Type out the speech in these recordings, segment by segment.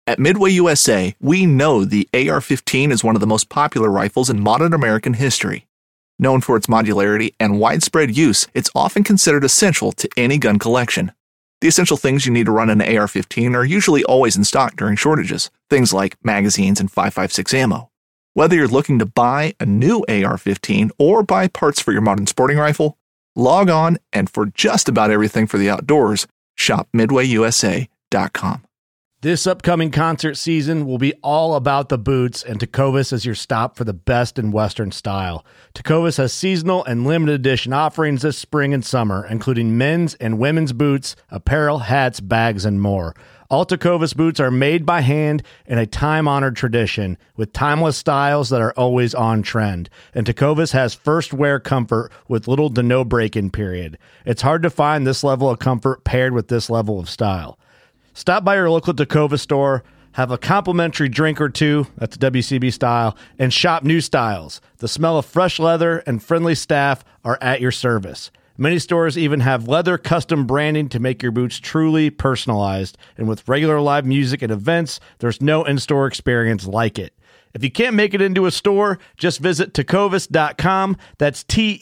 At Midway USA, we know the AR-15 is one of the most popular rifles in modern American history. Known for its modularity and widespread use, it's often considered essential to any gun collection. The essential things you need to run an AR-15 are usually always in stock during shortages, things like magazines and 5.56 ammo. Whether you're looking to buy a new AR-15 or buy parts for your modern sporting rifle, log on and for just about everything for the outdoors, shop MidwayUSA.com. This upcoming concert season will be all about the boots, and Tecovas is your stop for the best in Western style. Tecovas has seasonal and limited edition offerings this spring and summer, including men's and women's boots, apparel, hats, bags, and more. All Tecovas boots are made by hand in a time-honored tradition with timeless styles that are always on trend. And Tecovas has first wear comfort with little to no break-in period. It's hard to find this level of comfort paired with this level of style. Stop by your local Tecovas store, have a complimentary drink or two, that's WCB style, and shop new styles. The smell of fresh leather and friendly staff are at your service. Many stores even have leather custom branding to make your boots truly personalized. And with regular live music and events, there's no in-store experience like it. If you can't make it into a store, just visit Tecovas.com. That's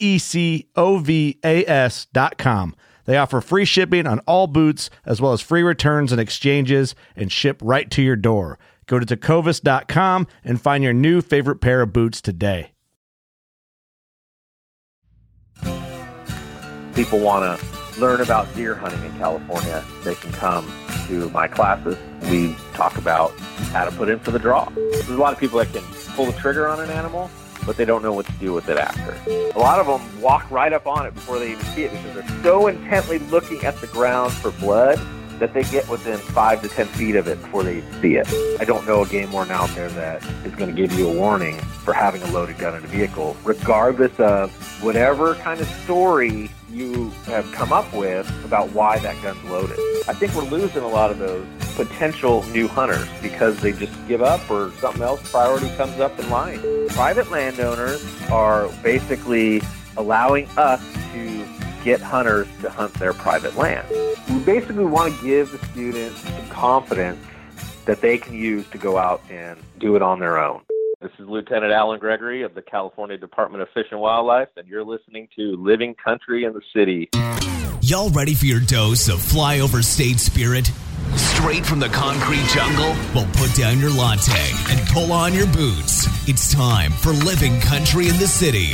TECOVAS.com. They offer free shipping on all boots, as well as free returns and exchanges, and ship right to your door. Go to Tecovas.com and find your new favorite pair of boots today. People want to learn about deer hunting in California, they can come to my classes. We talk about how to put in for the draw. There's a lot of people that can pull the trigger on an animal, but they don't know what to do with it after. A lot of them walk right up on it before they even see it because they're so intently looking at the ground for blood that they get within 5 to 10 feet of it before they see it. I don't know a game warden out there that is going to give you a warning for having a loaded gun in a vehicle, regardless of whatever kind of story you have come up with about why that gun's loaded. I think we're losing a lot of those potential new hunters because they just give up or something else priority comes up in line. Private landowners are basically allowing us to get hunters to hunt their private land. We basically want to give the students some confidence that they can use to go out and do it on their own. This is Lieutenant Alan Gregory of the California Department of Fish and Wildlife, and you're listening to Living Country in the City. Y'all ready for your dose of flyover state spirit? Straight from the concrete jungle? Well, put down your latte and pull on your boots. It's time for Living Country in the City.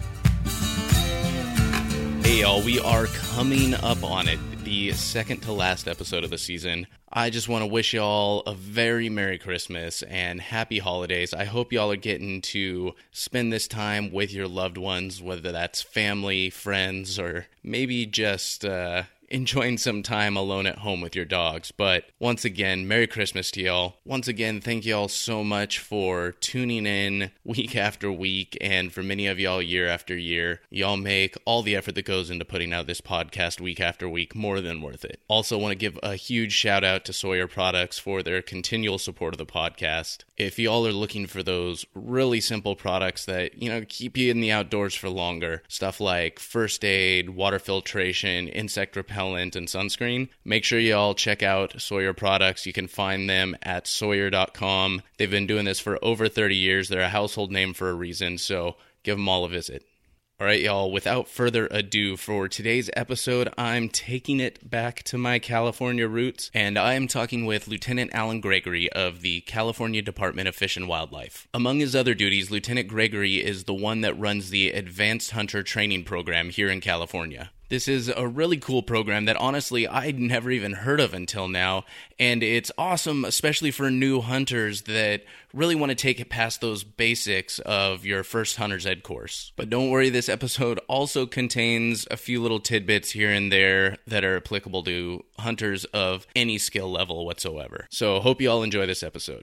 Hey, y'all, we are coming up on it. The second to last episode of the season. I just want to wish y'all a very Merry Christmas and Happy Holidays. I hope y'all are getting to spend this time with your loved ones, whether that's family, friends, or maybe just enjoying some time alone at home with your dogs. But once again, Merry Christmas to y'all. Once again, thank y'all so much for tuning in week after week, and for many of y'all year after year. Y'all make all the effort that goes into putting out this podcast week after week more than worth it. Also want to give a huge shout out to Sawyer Products for their continual support of the podcast. If y'all are looking for those really simple products that, keep you in the outdoors for longer, stuff like first aid, water filtration, insect repellent, and sunscreen, make sure y'all check out Sawyer Products. You can find them at Sawyer.com. They've been doing this for over 30 years. They're a household name for a reason, so give them all a visit. All right, y'all, without further ado, for today's episode, I'm taking it back to my California roots, and I am talking with Lieutenant Alan Gregory of the California Department of Fish and Wildlife. Among his other duties, Lieutenant Gregory is the one that runs the Advanced Hunter Training Program here in California. This is a really cool program that honestly I'd never even heard of until now, and it's awesome, especially for new hunters that really want to take it past those basics of your first hunter's ed course. But don't worry, this episode also contains a few little tidbits here and there that are applicable to hunters of any skill level whatsoever. So hope you all enjoy this episode.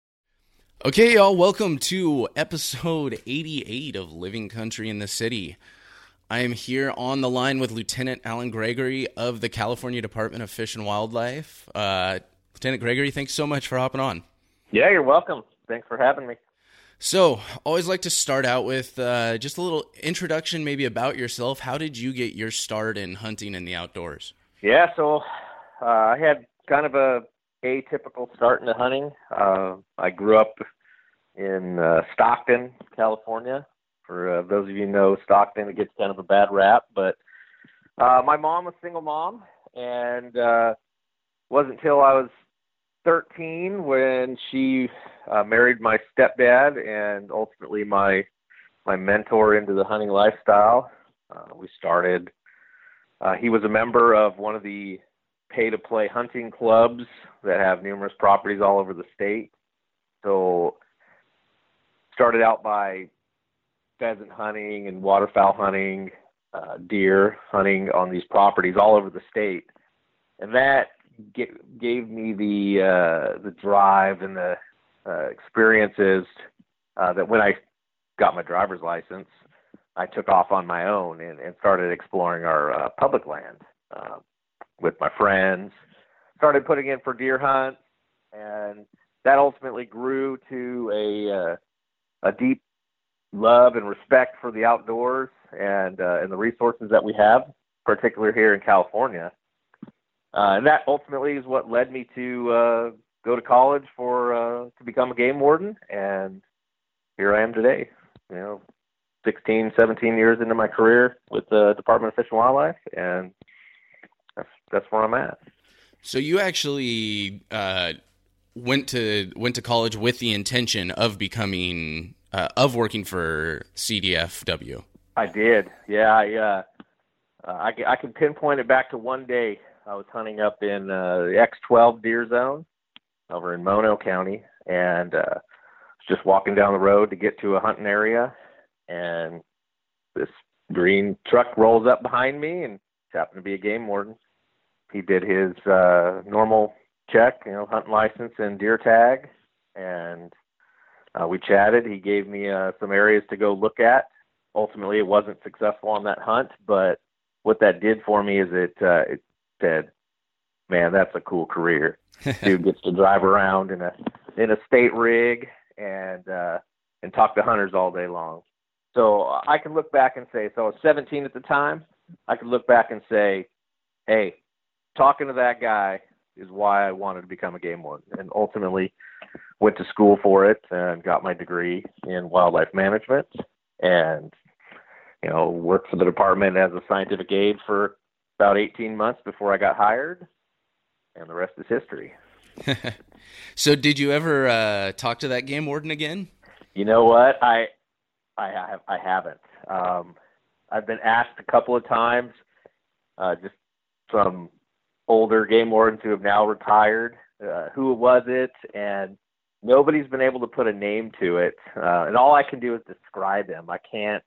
Okay, y'all, welcome to episode 88 of Living Country in the City. I am here on the line with Lieutenant Alan Gregory of the California Department of Fish and Wildlife. Lieutenant Gregory, thanks so much for hopping on. Yeah, you're welcome. Thanks for having me. So, always like to start out with just a little introduction maybe about yourself. How did you get your start in hunting in the outdoors? Yeah, so I had kind of a atypical start into hunting. I grew up in Stockton, California. For those of you who know Stockton, it gets kind of a bad rap. But my mom was a single mom, and wasn't until I was 13 when she married my stepdad and ultimately my mentor into the hunting lifestyle. We started, he was a member of one of the pay-to-play hunting clubs that have numerous properties all over the state. So started out by pheasant hunting and waterfowl hunting, deer hunting on these properties all over the state. And that gave me the drive and the experiences that when I got my driver's license, I took off on my own and started exploring our public land with my friends, started putting in for deer hunts, and that ultimately grew to a deep love and respect for the outdoors and the resources that we have, particularly here in California. And that ultimately is what led me to go to college to become a game warden, and here I am today. 16, 17 years into my career with the Department of Fish and Wildlife, and that's where I'm at. So you actually went to college with the intention of becoming working for CDFW. I did, yeah. I can pinpoint it back to one day. I was hunting up in the X12 deer zone over in Mono County, and just walking down the road to get to a hunting area, and this green truck rolls up behind me, and it happened to be a game warden. He did his normal check, hunting license and deer tag, and we chatted. He gave me some areas to go look at. Ultimately, it wasn't successful on that hunt, but what that did for me is it said, man, that's a cool career. Dude gets to drive around in a state rig and talk to hunters all day long. So I can look back and say, so I was 17 at the time. I could look back and say, hey, talking to that guy is why I wanted to become a game warden, and ultimately went to school for it and got my degree in wildlife management, and worked for the department as a scientific aide for about 18 months before I got hired, and the rest is history. So did you ever talk to that game warden again? You know what? I haven't. I've been asked a couple of times, just from older game wardens who have now retired, who was it? And nobody's been able to put a name to it. And all I can do is describe him. I can't,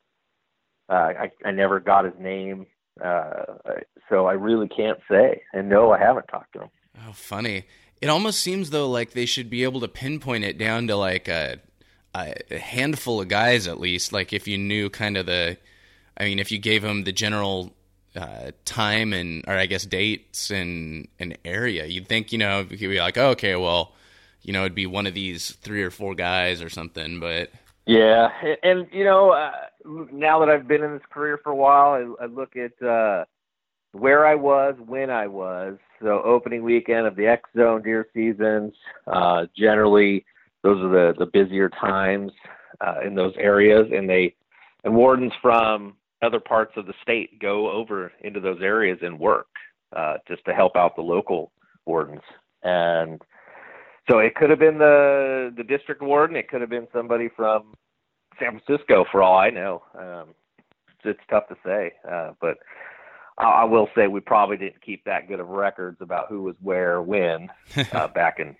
I never got his name. So I really can't say. And no, I haven't talked to him. Oh, funny. It almost seems though like they should be able to pinpoint it down to like a handful of guys at least. Like if you knew kind of if you gave them the general time or I guess dates and an area, you'd think, you'd be like, oh, okay, well, it'd be one of these 3 or 4 guys or something, but. Yeah. And, now that I've been in this career for a while, I look at where I was, when I was. So opening weekend of the X Zone deer seasons, generally those are the busier times in those areas, and wardens from other parts of the state go over into those areas and work just to help out the local wardens. And so it could have been the district warden. It could have been somebody from San Francisco, for all I know. It's tough to say, but I will say we probably didn't keep that good of records about who was where, when, back in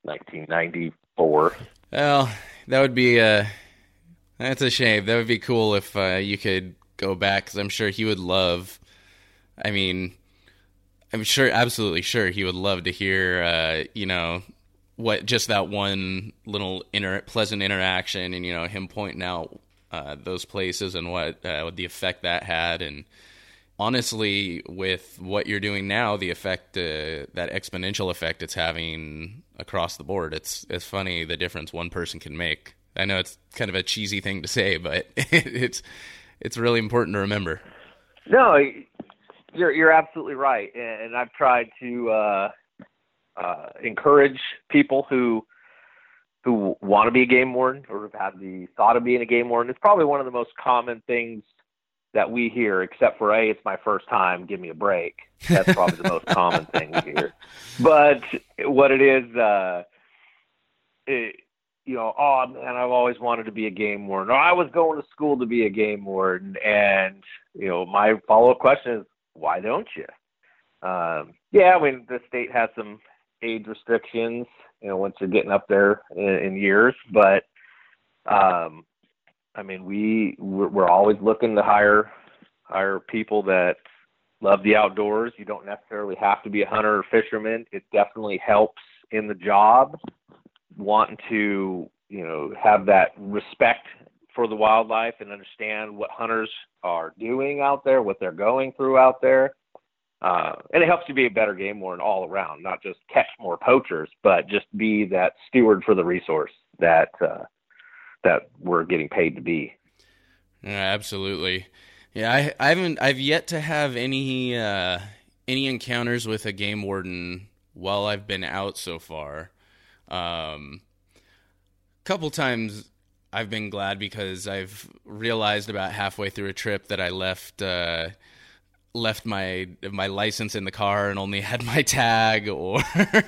1994. Well, that would be that's a shame. That would be cool if you could go back, because I'm sure he would love. I'm sure, absolutely sure, he would love to hear, what just that one little pleasant interaction, and him pointing out those places and what the effect that had. And honestly, with what you're doing now, the effect, that exponential effect it's having across the board, it's funny the difference one person can make. I know it's kind of a cheesy thing to say, but it's really important to remember. No, you're absolutely right, and I've tried to encourage people who want to be a game warden or have had the thought of being a game warden. It's probably one of the most common things that we hear, except for, hey, it's my first time, give me a break. That's probably the most common thing we hear. But what it is, oh man, I've always wanted to be a game warden, or I was going to school to be a game warden. And, my follow-up question is, why don't you? The state has some age restrictions, once you're getting up there in years, but, we're always looking to hire people that love the outdoors. You don't necessarily have to be a hunter or fisherman. It definitely helps in the job, wanting to, have that respect for the wildlife and understand what hunters are doing out there, what they're going through out there. And it helps you be a better game warden all around, not just catch more poachers, but just be that steward for the resource that we're getting paid to be. Yeah, absolutely. Yeah, I've yet to have any encounters with a game warden while I've been out so far. Couple times I've been glad because I've realized about halfway through a trip that I left my license in the car and only had my tag, or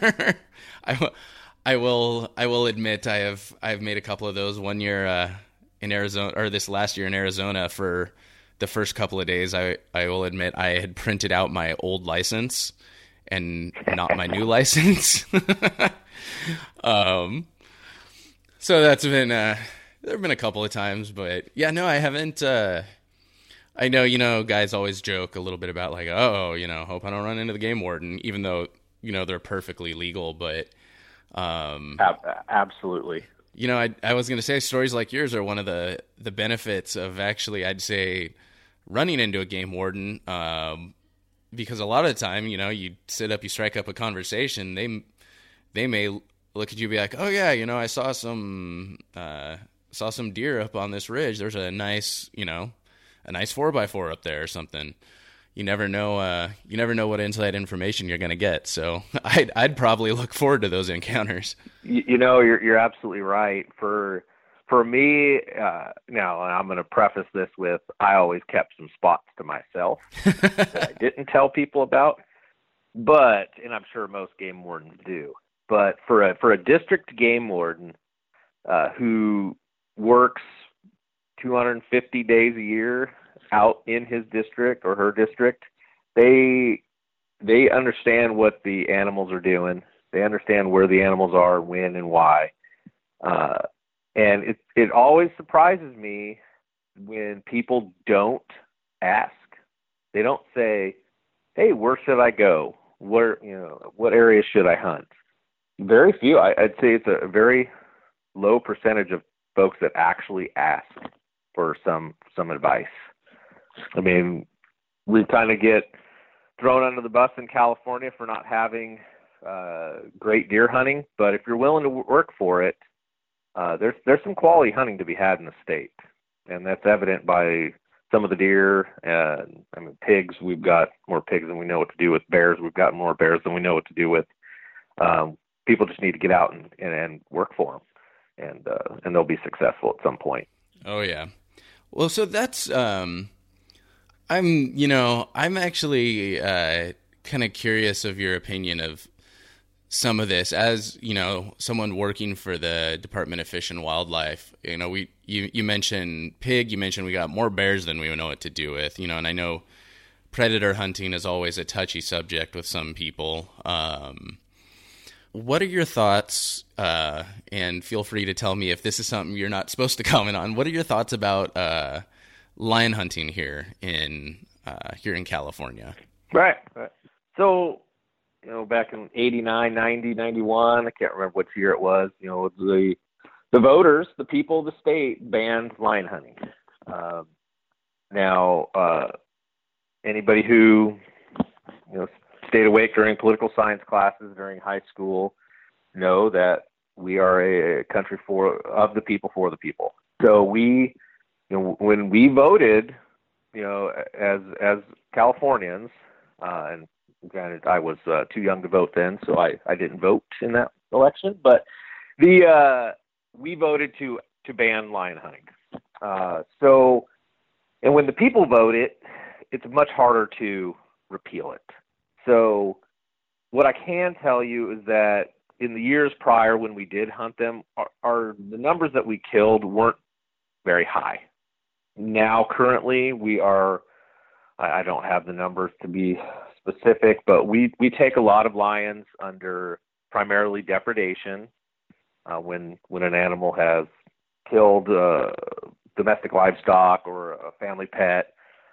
I will admit I've made a couple of those. One year in Arizona, or this last year in Arizona, for the first couple of days, I will admit I had printed out my old license and not my new license. So that's been there have been a couple of times, but yeah, no, I haven't. I know, guys always joke a little bit about like, hope I don't run into the game warden, even though, they're perfectly legal, but absolutely. I was going to say stories like yours are one of the benefits of actually, I'd say, running into a game warden, because a lot of the time, you sit up, you strike up a conversation, they may look at you and be like, oh yeah, I saw some deer up on this ridge. There's a nice 4x4 up there or something. You never know what inside information you're going to get. So I'd probably look forward to those encounters. You're absolutely right. For me, now I'm going to preface this with, I always kept some spots to myself that I didn't tell people about, and I'm sure most game wardens do. But for a district game warden who works 250 days a year out in his district or her district, they understand what the animals are doing. They understand where the animals are, when, and why. And it always surprises me when people don't ask. They don't say, hey, where should I go? What areas should I hunt? Very few. I'd say it's a very low percentage of folks that actually ask for some advice. I mean, we kind of get thrown under the bus in California for not having great deer hunting, but if you're willing to work for it, there's some quality hunting to be had in the state, and that's evident by some of the deer. Pigs, we've got more pigs than we know what to do with. Bears, we've got more bears than we know what to do with. People just need to get out and work for them, and they'll be successful at some point. Oh yeah. Well, so that's I'm actually kind of curious of your opinion of some of this. As someone working for the Department of Fish and Wildlife, you mentioned pig, you mentioned we got more bears than we know what to do with, and I know predator hunting is always a touchy subject with some people. What are your thoughts, and feel free to tell me if this is something you're not supposed to comment on. What are your thoughts about lion hunting here in California? Right. So, back in 89, 90, 91, I can't remember which year it was, the voters, the people of the state banned lion hunting. Now, anybody who, stayed awake during political science classes during high school know that we are a country of the people, for the people. So we, when we voted, as Californians, and Granted, I was too young to vote then, so I didn't vote in that election. But we voted to ban lion hunting. And when the people vote it's much harder to repeal it. So what I can tell you is that in the years prior when we did hunt them, the numbers that we killed weren't very high. Now, currently, I don't have the numbers to be specific, but we take a lot of lions under primarily depredation. When an animal has killed domestic livestock or a family pet,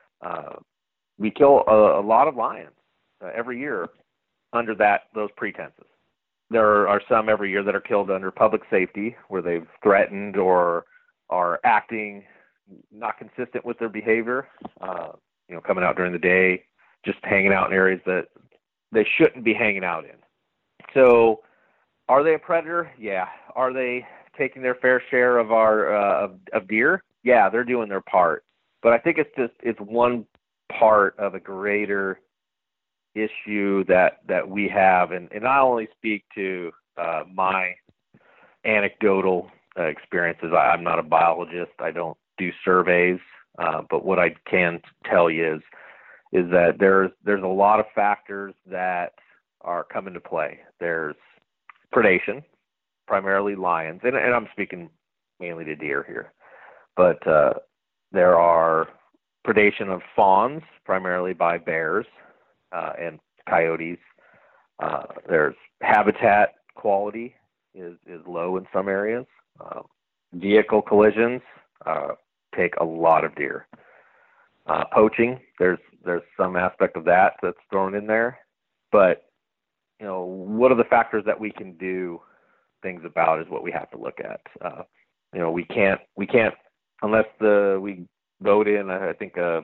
we kill a lot of lions every year under those pretenses. There are some every year that are killed under public safety, where they've threatened or are acting not consistent with their behavior, coming out during the day, just hanging out in areas that they shouldn't be hanging out in. So are they a predator? Yeah. Are they taking their fair share of our of deer? Yeah, they're doing their part. But I think it's one part of a greater issue that we have, and I only speak to my anecdotal experiences. I'm not a biologist. I don't do surveys, but what I can tell you is that there's a lot of factors that are come into play. There's predation, primarily lions, and I'm speaking mainly to deer here, but there are predation of fawns, primarily by bears and coyotes. There's habitat quality is low in some areas. Vehicle collisions take a lot of deer. Poaching, there's some aspect of that's thrown in there, but what are the factors that we can do things about is what we have to look at. We can't unless we vote in, I think, a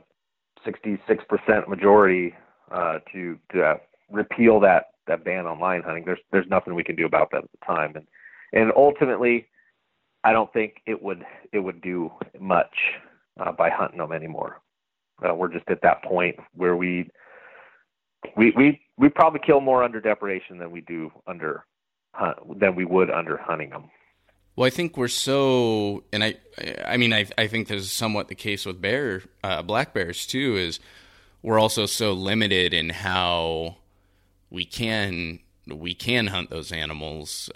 66% majority to repeal that ban on lion hunting. There's nothing we can do about that at the time, and ultimately, I don't think it would do much by hunting them anymore. We're just at that point where we probably kill more under depredation than we do than we would under hunting them. Well, I think we're so, and I think this is somewhat the case with black bears too, is we're also so limited in how we can hunt those animals.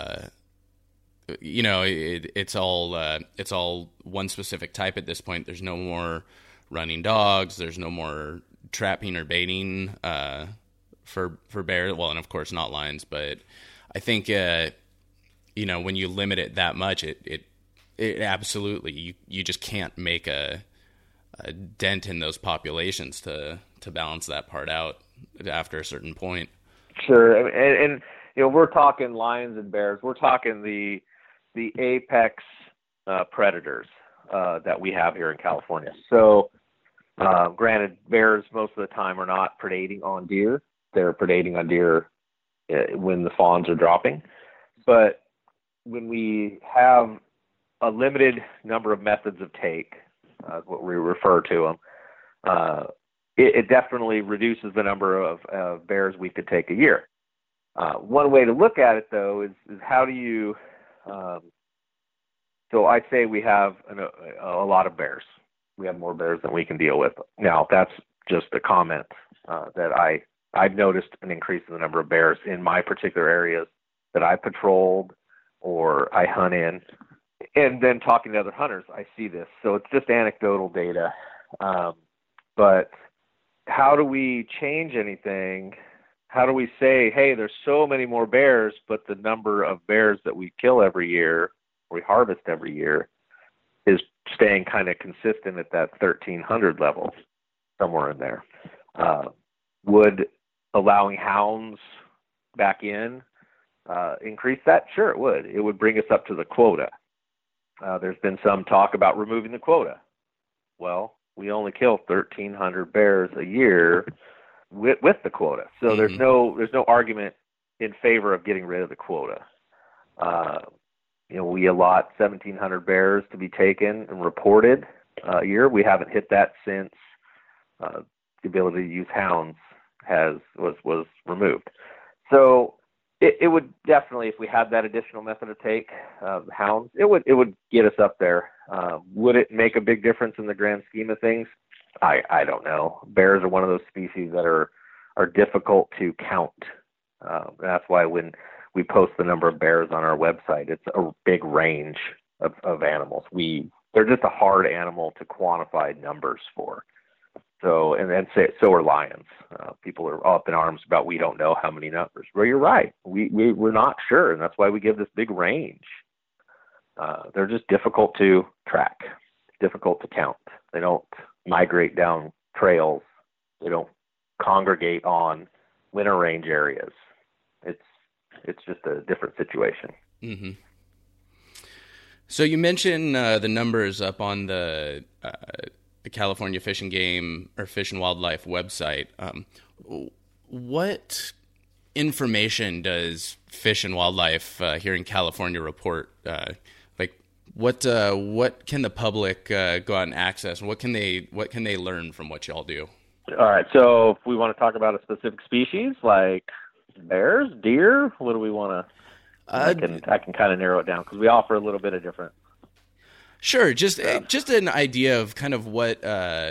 It's all one specific type at this point. There's no more running dogs. There's no more trapping or baiting for bears. Well, and of course not lions, but I think when you limit it that much, it absolutely you just can't make a dent in those populations to balance that part out after a certain point. Sure, and we're talking lions and bears. We're talking the apex predators that we have here in California. So, granted, bears most of the time are not predating on deer. They're predating on deer when the fawns are dropping. But when we have a limited number of methods of take, what we refer to them, it definitely reduces the number of bears we could take a year. One way to look at it, though, is how do you so I say we have a lot of bears. We have more bears than we can deal with. Now, that's just a comment that I've noticed an increase in the number of bears in my particular areas that I patrolled or I hunt in. And then talking to other hunters, I see this. So it's just anecdotal data. But how do we change anything? How do we say, hey, there's so many more bears, but the number of bears that we kill every year, we harvest every year, is staying kind of consistent at that 1,300 level, somewhere in there? Would allowing hounds back in increase that? Sure, it would. It would bring us up to the quota. There's been some talk about removing the quota. Well, we only kill 1,300 bears a year with the quota. So there's no argument in favor of getting rid of the quota. We allot 1,700 bears to be taken and reported a year. We haven't hit that since the ability to use hounds was removed. So it would definitely, if we had that additional method of take, hounds, it would get us up there. Would it make a big difference in the grand scheme of things? I don't know. Bears are one of those species that are difficult to count. That's why when we post the number of bears on our website, it's a big range of animals. They're just a hard animal to quantify numbers for. So, so are lions. People are up in arms about, we don't know how many numbers. Well, you're right. We're not sure, and that's why we give this big range. They're just difficult to track, difficult to count. They don't migrate down trails. They don't congregate on winter range areas. It's just a different situation. Mm-hmm. So you mentioned the numbers up on the California Fish and Game or Fish and Wildlife website. What information does Fish and Wildlife here in California report? What can the public go out and access, and what can they learn from what y'all do? All right. So if we want to talk about a specific species like bears, deer, what do we want to? I can kind of narrow it down because we offer a little bit of different. Sure, just an idea of kind of what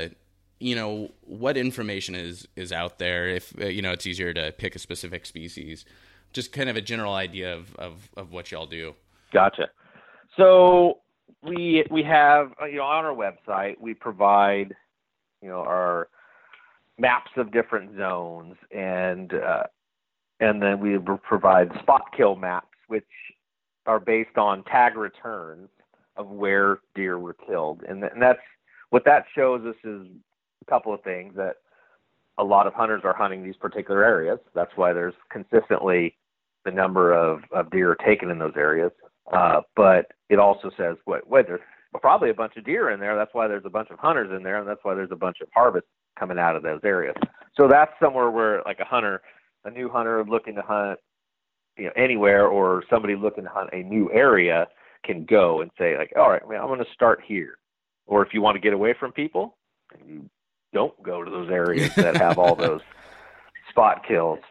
what information is out there. If it's easier to pick a specific species, just kind of a general idea of what y'all do. Gotcha. So we have on our website we provide our maps of different zones and then we provide spot kill maps, which are based on tag returns of where deer were killed. And that's what that shows us is a couple of things, that a lot of hunters are hunting these particular areas. That's why there's consistently the number of deer taken in those areas. But it also says, there's probably a bunch of deer in there. That's why there's a bunch of hunters in there. And that's why there's a bunch of harvest coming out of those areas. So that's somewhere where like a new hunter looking to hunt anywhere, or somebody looking to hunt a new area can go and say like, all right, I'm going to start here. Or if you want to get away from people, you don't go to those areas that have all those spot kills.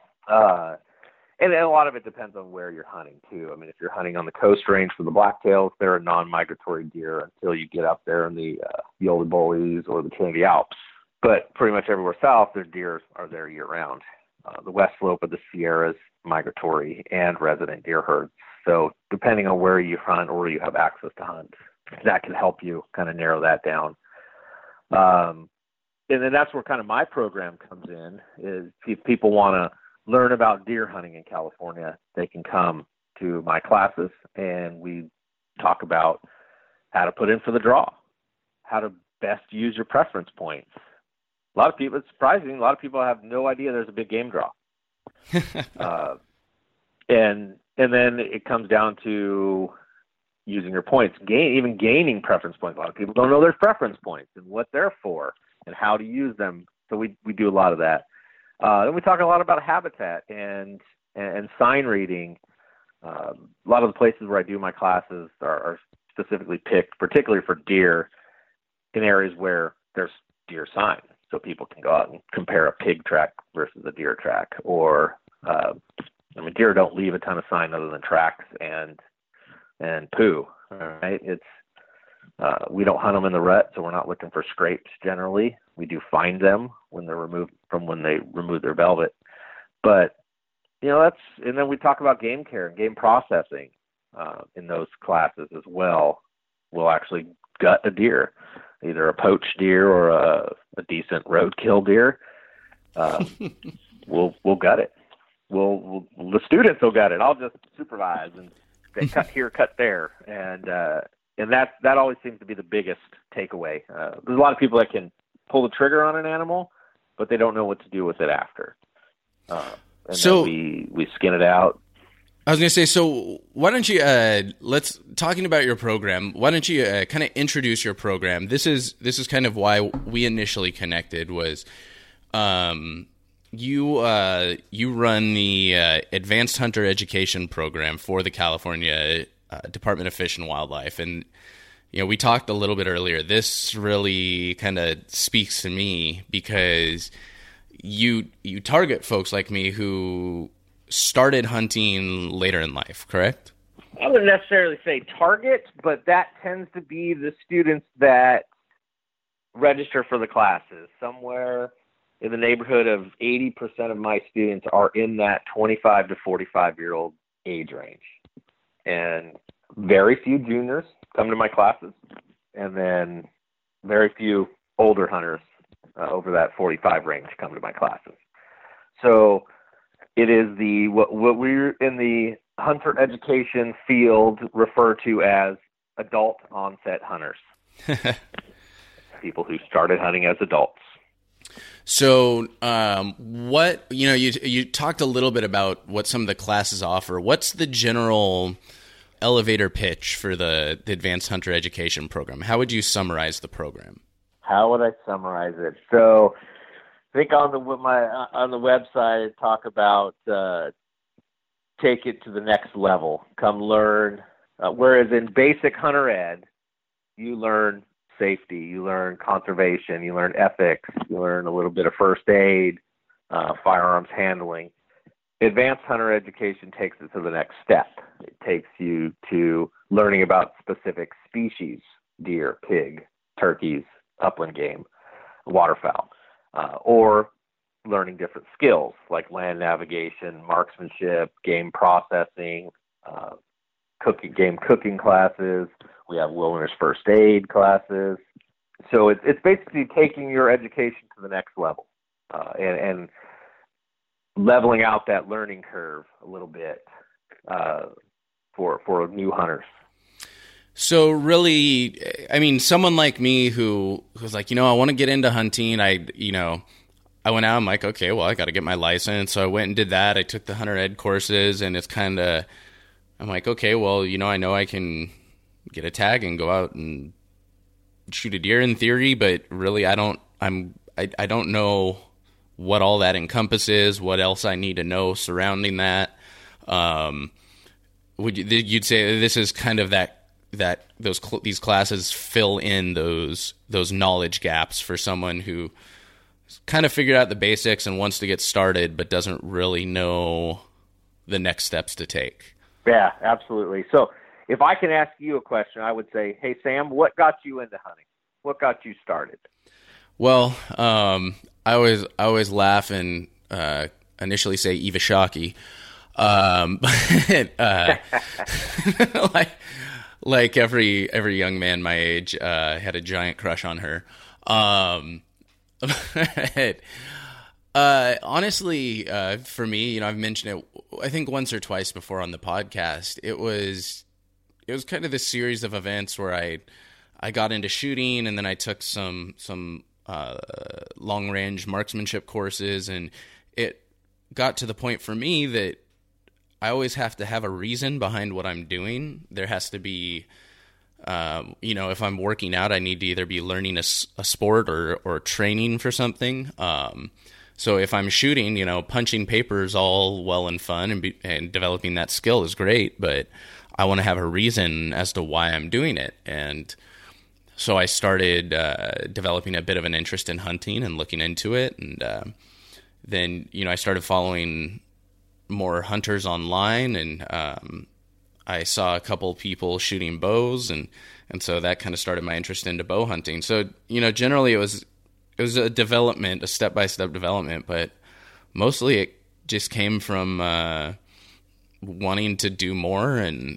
And a lot of it depends on where you're hunting too. I mean, if you're hunting on the Coast Range for the blacktails, they're a non-migratory deer until you get up there in the Yoli Bolis or the Trinity Alps. But pretty much everywhere south, their deer are there year round. The west slope of the Sierras, migratory and resident deer herds. So depending on where you hunt or where you have access to hunt, that can help you kind of narrow that down. And then that's where kind of my program comes in, is if people want to learn about deer hunting in California, they can come to my classes and we talk about how to put in for the draw, how to best use your preference points. A lot of people, it's surprising, a lot of people have no idea there's a big game draw. And then it comes down to using your points, even gaining preference points. A lot of people don't know there's preference points and what they're for and how to use them. So we do a lot of that. Then we talk a lot about habitat and sign reading. A lot of the places where I do my classes are specifically picked, particularly for deer, in areas where there's deer sign. So people can go out and compare a pig track versus a deer track. Or, deer don't leave a ton of sign other than tracks and poo, right? We don't hunt them in the rut, so we're not looking for scrapes generally. We do find them when they're removed from when they remove their velvet. But, and then we talk about game care and game processing in those classes as well. We'll actually gut a deer, either a poached deer or a decent roadkill deer. We'll gut it. The students will gut it. I'll just supervise and say, cut here, cut there. And that always seems to be the biggest takeaway. There's a lot of people that can pull the trigger on an animal, but they don't know what to do with it after. So we skin it out. I was going to say, so why don't you, talking about your program, why don't you kind of introduce your program? This is kind of why we initially connected was, you run the Advanced Hunter Education Program for the California Department of Fish and Wildlife. And, we talked a little bit earlier. This really kind of speaks to me because, you target folks like me who started hunting later in life, correct? I wouldn't necessarily say target, but that tends to be the students that register for the classes. Somewhere in the neighborhood of 80% of my students are in that 25 to 45-year-old age range. And very few juniors come to my classes, and then very few older hunters over that 45 range come to my classes. So it is what we're in the hunter education field refer to as adult onset hunters. People who started hunting as adults. So, you talked a little bit about what some of the classes offer. What's the general elevator pitch for the Advanced Hunter Education program? How would you summarize the program? How would I summarize it? So, I think on the website, I talk about take it to the next level. Come learn. Whereas in basic hunter ed, you learn safety, you learn conservation, you learn ethics, you learn a little bit of first aid, firearms handling. Advanced hunter education takes it to the next step. It takes you to learning about specific species, deer, pig, turkeys, upland game, waterfowl, or learning different skills like land navigation, marksmanship, game processing, game cooking classes. We have wilderness first aid classes. So it's basically taking your education to the next level and leveling out that learning curve a little bit for new hunters. So really, I mean, someone like me who was like, I want to get into hunting. I went out, I'm like, okay, well, I got to get my license. So I went and did that. I took the hunter ed courses, and it's kind of, I'm like, okay, well, I know I can get a tag and go out and shoot a deer in theory, but really I don't know what all that encompasses, what else I need to know surrounding that. You'd say this is kind of these classes fill in those knowledge gaps for someone who kind of figured out the basics and wants to get started, but doesn't really know the next steps to take. Yeah, absolutely. So if I can ask you a question, I would say, hey, Sam, what got you into hunting? What got you started? Well, I always laugh and initially say Eva Shockey. Like every young man my age had a giant crush on her. Honestly, for me, I've mentioned it, I think once or twice before on the podcast. It was kind of this series of events where I got into shooting, and then I took some long range marksmanship courses, and it got to the point for me that I always have to have a reason behind what I'm doing. There has to be, if I'm working out, I need to either be learning a sport or training for something. So if I'm shooting, punching paper is all well and fun, and developing that skill is great, but I want to have a reason as to why I'm doing it. And so I started developing a bit of an interest in hunting and looking into it. And then, I started following more hunters online, and I saw a couple people shooting bows, and so that kind of started my interest into bow hunting. So, generally it was a development, a step-by-step development, but mostly it just came from wanting to do more and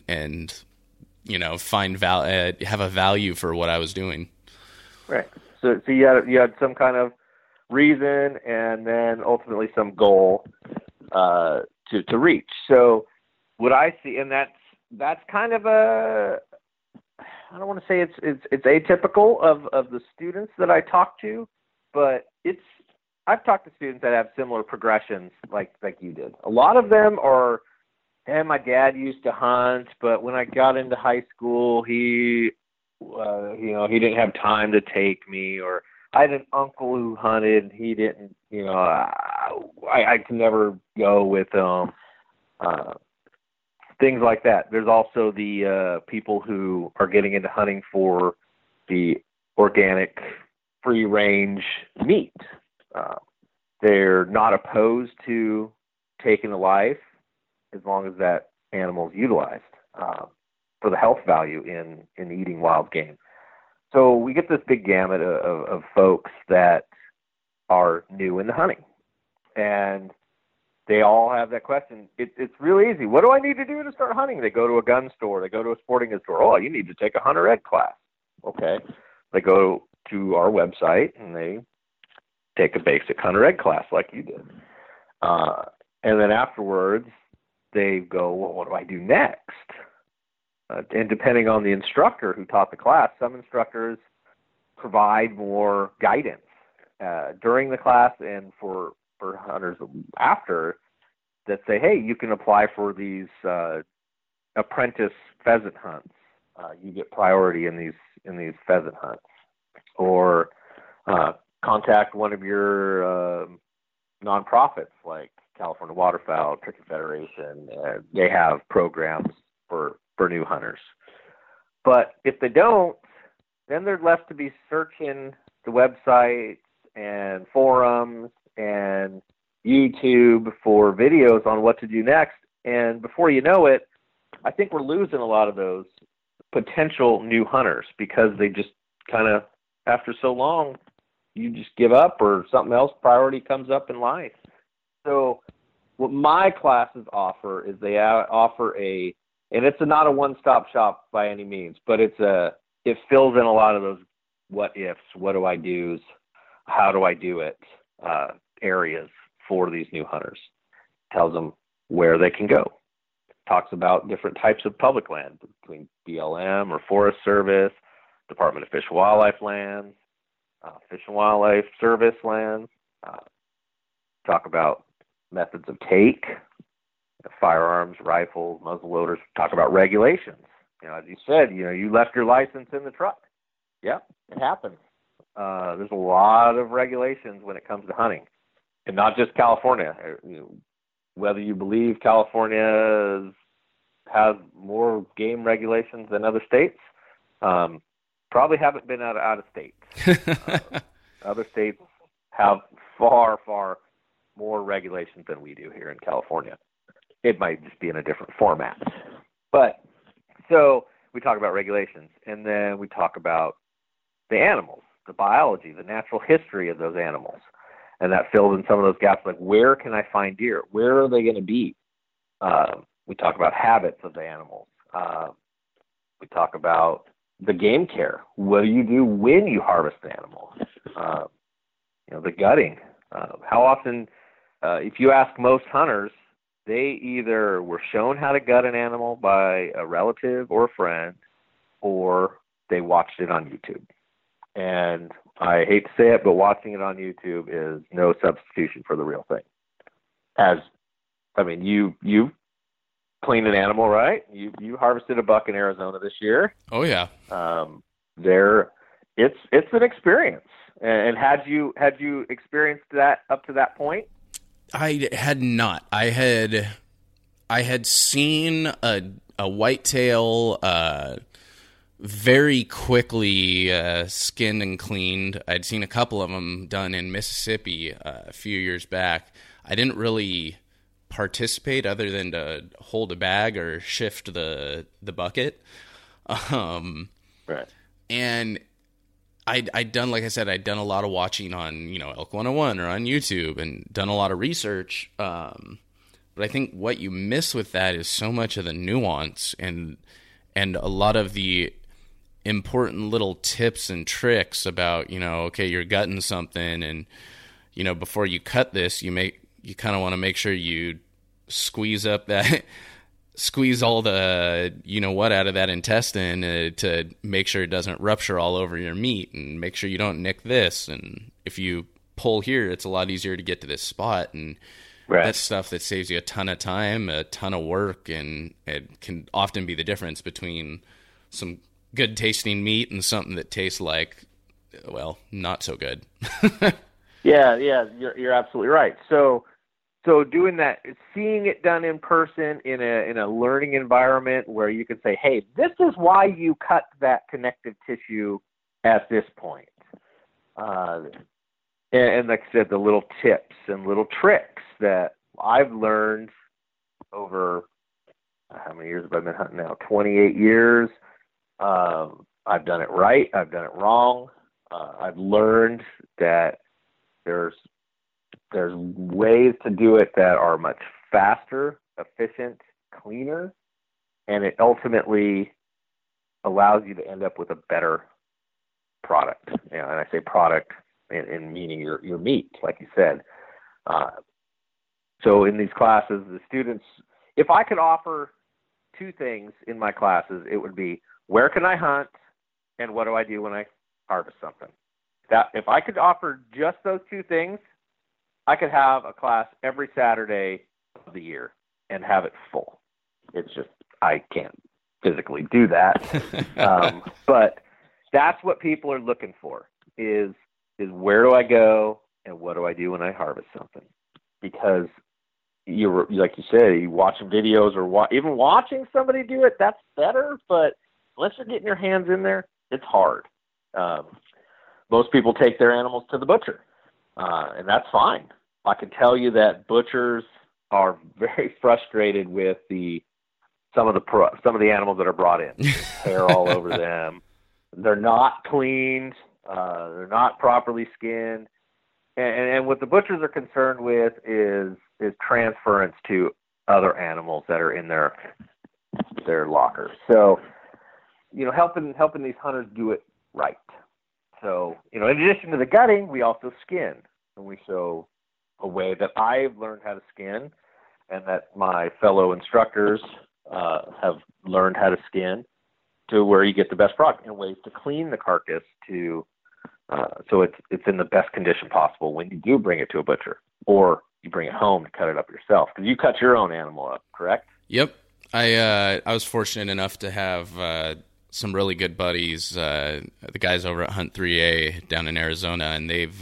have a value for what I was doing. Right. So you had some kind of reason, and then ultimately some goal to reach. So what I see, and that's kind of I don't want to say it's atypical of the students that I talk to, but I've talked to students that have similar progressions like you did. A lot of them are, my dad used to hunt, but when I got into high school, he didn't have time to take me, or I had an uncle who hunted. He didn't, I could never go with him. Things like that. There's also the people who are getting into hunting for the organic, free-range meat. They're not opposed to taking a life as long as that animal is utilized for the health value in eating wild game. So we get this big gamut of folks that are new into hunting, and they all have that question. It's really easy. What do I need to do to start hunting? They go to a gun store. They go to a sporting goods store. Oh, you need to take a hunter ed class. Okay. They go to our website and they take a basic hunter ed class like you did. And then afterwards, they go, well, what do I do next? And depending on the instructor who taught the class, some instructors provide more guidance during the class and for hunters after, that say, hey, you can apply for these apprentice pheasant hunts. You get priority in these pheasant hunts, or contact one of your nonprofits like California Waterfowl, Turkey Federation. They have programs for new hunters. But if they don't, then they're left to be searching the websites and forums and YouTube for videos on what to do next. And before you know it, I think we're losing a lot of those potential new hunters because they just kind of, after so long, you just give up or something else priority comes up in life. So what my classes offer is they offer and it's not a one-stop shop by any means, but it fills in a lot of those what ifs, what do I do, how do I do it, areas for these new hunters. Tells them where they can go. Talks about different types of public land between BLM or Forest Service, Department of Fish and Wildlife lands, Fish and Wildlife Service lands. Talk about methods of take, firearms, rifles, muzzle loaders. Talk about regulations. As you said, you left your license in the truck. Yeah, it happens. There's a lot of regulations when it comes to hunting, and not just California. Whether you believe California has more game regulations than other states, probably haven't been out of state. Other states have far, far more regulations than we do here in California. It might just be in a different format. But so we talk about regulations, and then we talk about the animals, the biology, the natural history of those animals. And that fills in some of those gaps, like where can I find deer? Where are they going to be? We talk about habits of the animals. We talk about the game care. What do you do when you harvest an animal? The gutting. How often, if you ask most hunters, they either were shown how to gut an animal by a relative or a friend, or they watched it on YouTube. And I hate to say it, but watching it on YouTube is no substitution for the real thing. You cleaned an animal, right? You harvested a buck in Arizona this year. Oh yeah. It's an experience. And had you experienced that up to that point? I had not. I had seen a whitetail very quickly skinned and cleaned. I'd seen a couple of them done in Mississippi a few years back. I didn't really participate other than to hold a bag or shift the bucket. Right. And I'd done, like I said, I'd done a lot of watching on, Elk 101 or on YouTube and done a lot of research. But I think what you miss with that is so much of the nuance and a lot of the important little tips and tricks about, okay, you're gutting something and, before you cut this, you kind of want to make sure you squeeze all the, out of that intestine to make sure it doesn't rupture all over your meat, and make sure you don't nick this. And if you pull here, it's a lot easier to get to this spot. And right. That's stuff that saves you a ton of time, a ton of work, and it can often be the difference between some good tasting meat and something that tastes like, well, not so good. Yeah, you're absolutely right. So doing that, seeing it done in person in a learning environment where you can say, hey, this is why you cut that connective tissue at this point. And like I said, the little tips and little tricks that I've learned over, how many years have I been hunting now? 28 years. I've done it right. I've done it wrong. I've learned that there's ways to do it that are much faster, efficient, cleaner, and it ultimately allows you to end up with a better product. And I say product in meaning your meat, like you said. So in these classes, the students, if I could offer two things in my classes, it would be, where can I hunt and what do I do when I harvest something? That if I could offer just those two things, I could have a class every Saturday of the year and have it full. It's just, I can't physically do that. But that's what people are looking for is where do I go and what do I do when I harvest something? Because like you said, you watching videos or even watching somebody do it, that's better. But unless you're getting your hands in there, it's hard. Most people take their animals to the butcher, and that's fine. I can tell you that butchers are very frustrated with some of the animals that are brought in. Hair all over them. They're not cleaned. They're not properly skinned. And what the butchers are concerned with is transference to other animals that are in their lockers. So, helping these hunters do it right. So, in addition to the gutting, we also skin, and we show a way that I've learned how to skin, and that my fellow instructors have learned how to skin, to where you get the best product, and ways to clean the carcass so it's in the best condition possible when you do bring it to a butcher, or you bring it home to cut it up yourself, because you cut your own animal up, correct? Yep. I was fortunate enough to have some really good buddies, the guys over at Hunt 3A down in Arizona, and they've,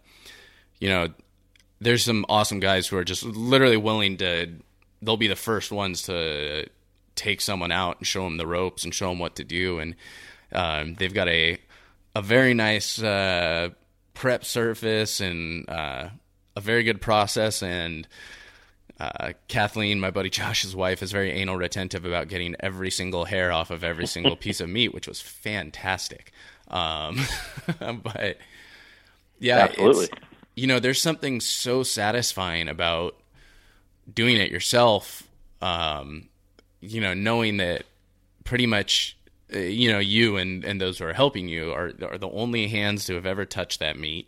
there's some awesome guys who are just literally willing to, they'll be the first ones to take someone out and show them the ropes and show them what to do. And they've got a very nice prep surface and a very good process. And Kathleen, my buddy Josh's wife, is very anal retentive about getting every single hair off of every single piece of meat, which was fantastic. But yeah, absolutely. There's something so satisfying about doing it yourself. Knowing that pretty much, you and those who are helping you are the only hands to have ever touched that meat.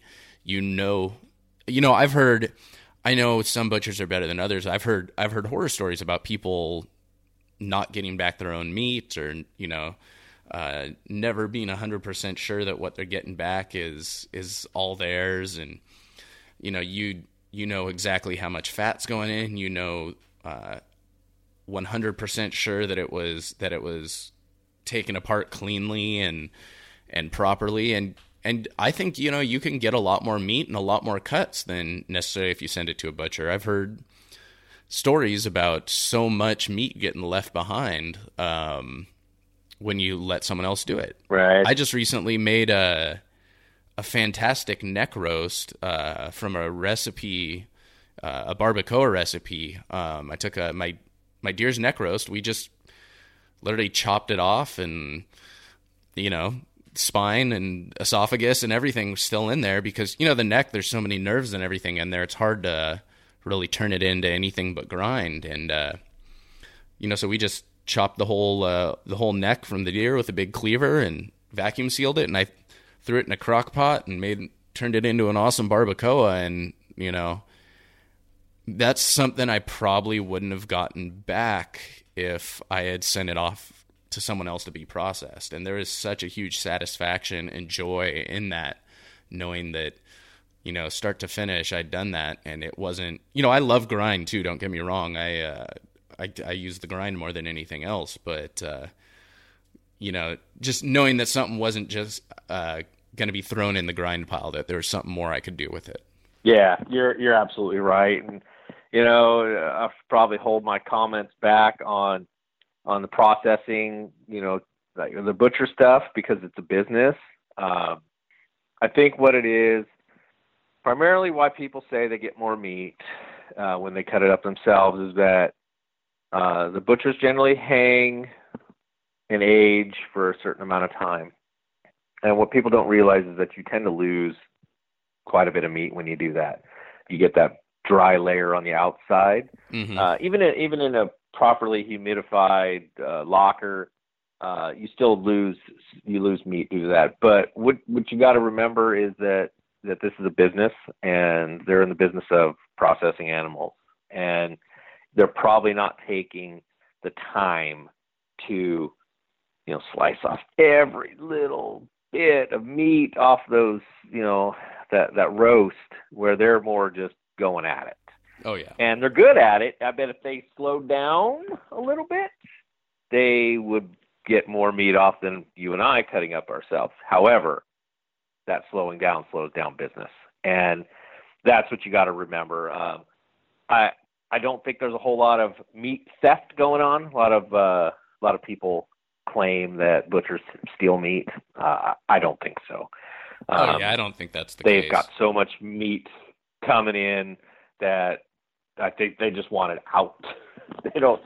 I know some butchers are better than others. I've heard horror stories about people not getting back their own meat, or never being 100% sure that what they're getting back is all theirs, and you know exactly how much fat's going in. 100% sure that it was taken apart cleanly and properly, and I think, you can get a lot more meat and a lot more cuts than necessarily if you send it to a butcher. I've heard stories about so much meat getting left behind when you let someone else do it. Right. I just recently made a fantastic neck roast from a recipe, a barbacoa recipe. I took my deer's neck roast. We just literally chopped it off, and spine and esophagus and everything was still in there, because the neck, there's so many nerves and everything in there, it's hard to really turn it into anything but grind. And so we just chopped the whole neck from the deer with a big cleaver and vacuum sealed it, and I threw it in a crock pot and turned it into an awesome barbacoa. And that's something I probably wouldn't have gotten back if I had sent it off to someone else to be processed. And there is such a huge satisfaction and joy in that, knowing that, start to finish, I'd done that. And it wasn't, I love grind too, don't get me wrong. I use the grind more than anything else, but, just knowing that something wasn't just going to be thrown in the grind pile, that there was something more I could do with it. Yeah, you're absolutely right. And, I'll probably hold my comments back on the processing, like the butcher stuff, because it's a business. I think what it is, primarily why people say they get more meat when they cut it up themselves is that the butchers generally hang and age for a certain amount of time. And what people don't realize is that you tend to lose quite a bit of meat when you do that. You get that dry layer on the outside. Mm-hmm. Even in a properly humidified locker, you still lose meat due to that. But what you got to remember is that this is a business, and they're in the business of processing animals, and they're probably not taking the time to, slice off every little bit of meat off those, that roast, where they're more just going at it. Oh yeah. And they're good at it. I bet if they slowed down a little bit, they would get more meat off than you and I cutting up ourselves. However, that slowing down slows down business. And that's what you got to remember. I don't think there's a whole lot of meat theft going on. A lot of people claim that butchers steal meat. I don't think so. I don't think that's the case. They've got so much meat coming in that I think they just want it out. They don't.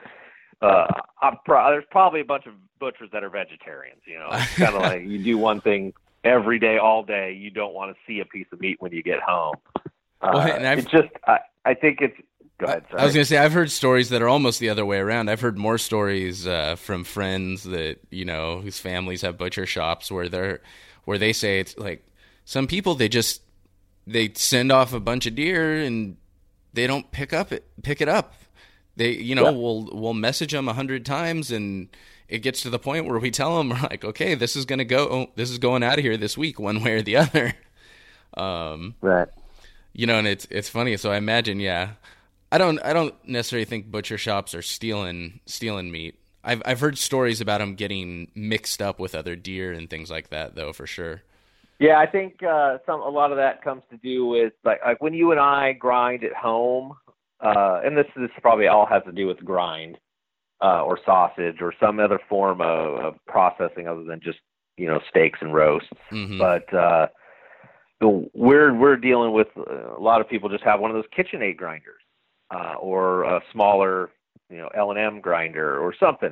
There's probably a bunch of butchers that are vegetarians. It's kind of like you do one thing every day, all day. You don't want to see a piece of meat when you get home. I think it's. Go ahead. Sorry. I was going to say, I've heard stories that are almost the other way around. I've heard more stories from friends that, whose families have butcher shops where they say it's like some people, they send off a bunch of deer and they don't pick it up. They, we'll message them 100 times, and it gets to the point where we tell them, we're like, okay, this is going out of here this week, one way or the other. Right. And it's funny. So I imagine, yeah. I don't necessarily think butcher shops are stealing meat. I've heard stories about them getting mixed up with other deer and things like that, though, for sure. Yeah, I think a lot of that comes to do with like when you and I grind at home, and this probably all has to do with grind or sausage or some other form of processing other than just steaks and roasts. Mm-hmm. But we're dealing with a lot of people just have one of those KitchenAid grinders. Or a smaller, L&M grinder or something.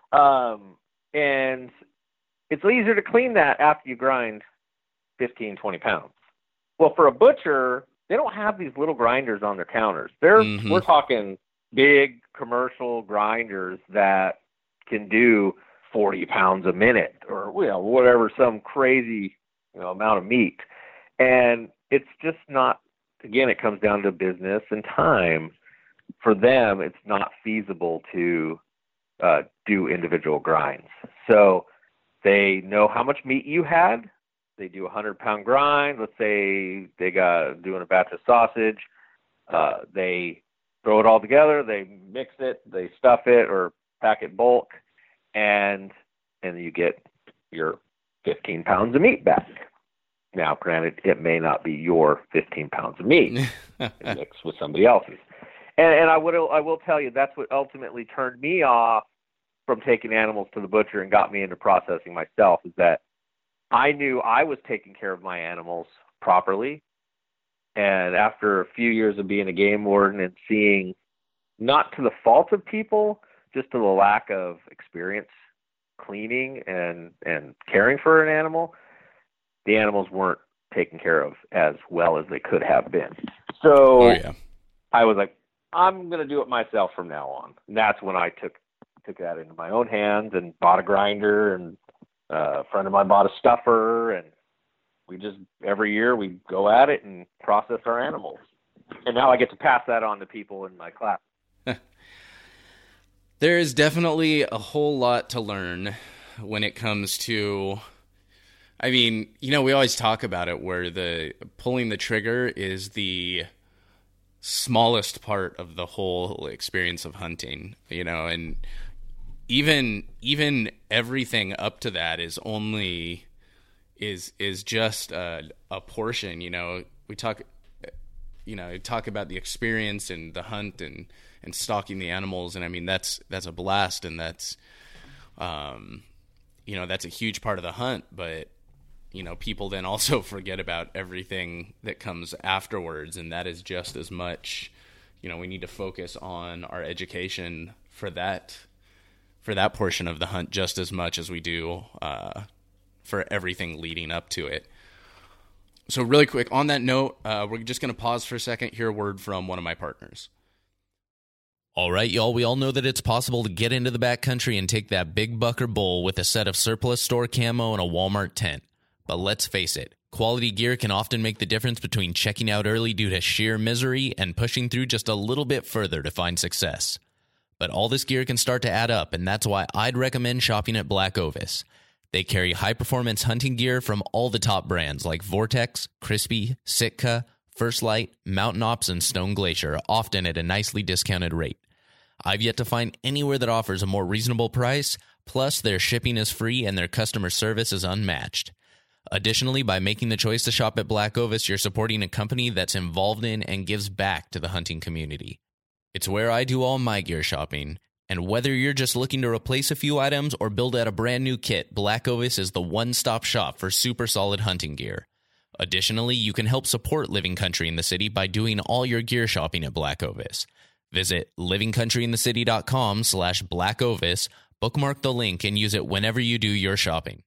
And it's easier to clean that after you grind 15, 20 pounds. Well, for a butcher, they don't have these little grinders on their counters. We're talking big commercial grinders that can do 40 pounds a minute or whatever, some crazy amount of meat. And it's just not, again, it comes down to business and time. For them, it's not feasible to do individual grinds. So they know how much meat you had. They do a 100-pound grind. Let's say they got doing a batch of sausage. They throw it all together. They mix it. They stuff it or pack it bulk, and you get your 15 pounds of meat back. Now, granted, it may not be your 15 pounds of meat mixed with somebody else's. And I will tell you, that's what ultimately turned me off from taking animals to the butcher and got me into processing myself, is that I knew I was taking care of my animals properly. And after a few years of being a game warden and seeing, not to the fault of people, just to the lack of experience cleaning and caring for an animal, the animals weren't taken care of as well as they could have been. So I was like, I'm going to do it myself from now on. And that's when I took that into my own hands and bought a grinder, and a friend of mine bought a stuffer, and we just, every year we go at it and process our animals. And now I get to pass that on to people in my class. There is definitely a whole lot to learn when it comes to, I mean, we always talk about it where the pulling the trigger is the smallest part of the whole experience of hunting, and even everything up to that is only is just a portion. We talk about the experience and the hunt and stalking the animals, and I mean that's a blast, and that's that's a huge part of the hunt. But people then also forget about everything that comes afterwards, and that is just as much, we need to focus on our education for that portion of the hunt just as much as we do for everything leading up to it. So really quick, on that note, we're just going to pause for a second, hear a word from one of my partners. All right, y'all, we all know that it's possible to get into the backcountry and take that big buck or bull with a set of surplus store camo and a Walmart tent. But let's face it, quality gear can often make the difference between checking out early due to sheer misery and pushing through just a little bit further to find success. But all this gear can start to add up, and that's why I'd recommend shopping at Black Ovis. They carry high-performance hunting gear from all the top brands like Vortex, Crispy, Sitka, First Light, Mountain Ops, and Stone Glacier, often at a nicely discounted rate. I've yet to find anywhere that offers a more reasonable price, plus their shipping is free and their customer service is unmatched. Additionally, by making the choice to shop at Black Ovis, you're supporting a company that's involved in and gives back to the hunting community. It's where I do all my gear shopping, and whether you're just looking to replace a few items or build out a brand new kit, Black Ovis is the one-stop shop for super solid hunting gear. Additionally, you can help support Living Country in the City by doing all your gear shopping at Black Ovis. Visit livingcountryinthecity.com/Black Ovis, bookmark the link, and use it whenever you do your shopping.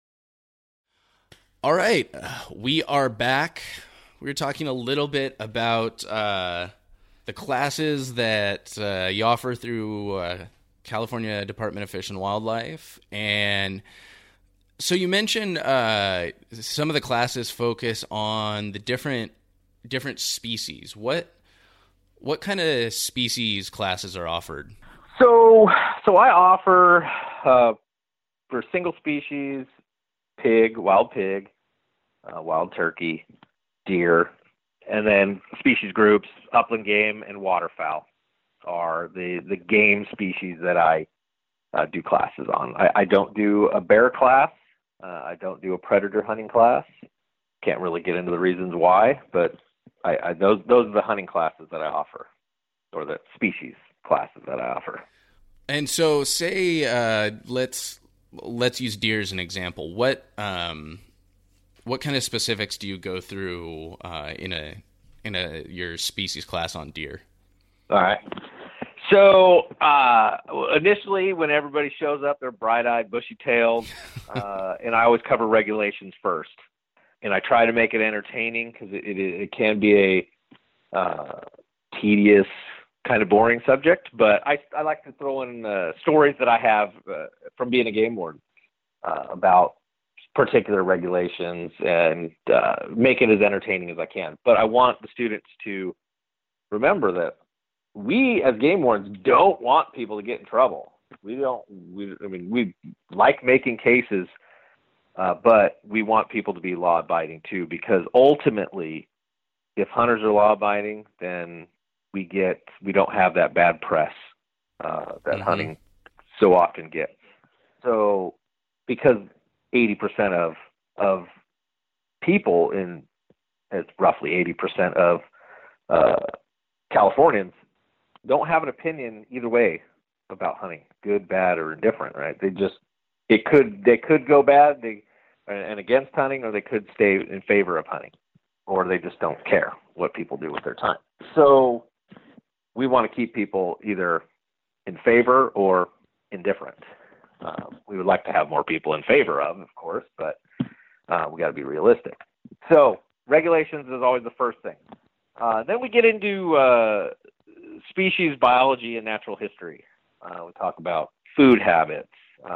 All right, we are back. We were talking a little bit about the classes that you offer through California Department of Fish and Wildlife. And so you mentioned some of the classes focus on the different species. What kind of species classes are offered? So I offer for single species, pig, wild turkey, deer, and then species groups, upland game and waterfowl are the game species that I do classes on. I don't do a bear class. I don't do a predator hunting class. Can't really get into the reasons why, but those are the hunting classes that I offer, or the species classes that I offer. And so, say let's use deer as an example. What kind of specifics do you go through in your species class on deer? All right. So initially, when everybody shows up, they're bright-eyed, bushy-tailed, and I always cover regulations first. And I try to make it entertaining because it can be a tedious, kind of boring subject. But I like to throw in stories that I have from being a game warden about particular regulations and make it as entertaining as I can. But I want the students to remember that we as game wardens don't want people to get in trouble. We like making cases, but we want people to be law-abiding too, because ultimately, if hunters are law-abiding, then we don't have that bad press that hunting so often gets. So, because 80% of people it's roughly 80% of Californians don't have an opinion either way about hunting, good, bad, or indifferent, right? They could go bad and against hunting, or they could stay in favor of hunting, or they just don't care what people do with their time. So we want to keep people either in favor or indifferent. We would like to have more people in favor of course, but we got to be realistic. So regulations is always the first thing. Then we get into species biology and natural history. We talk about food habits,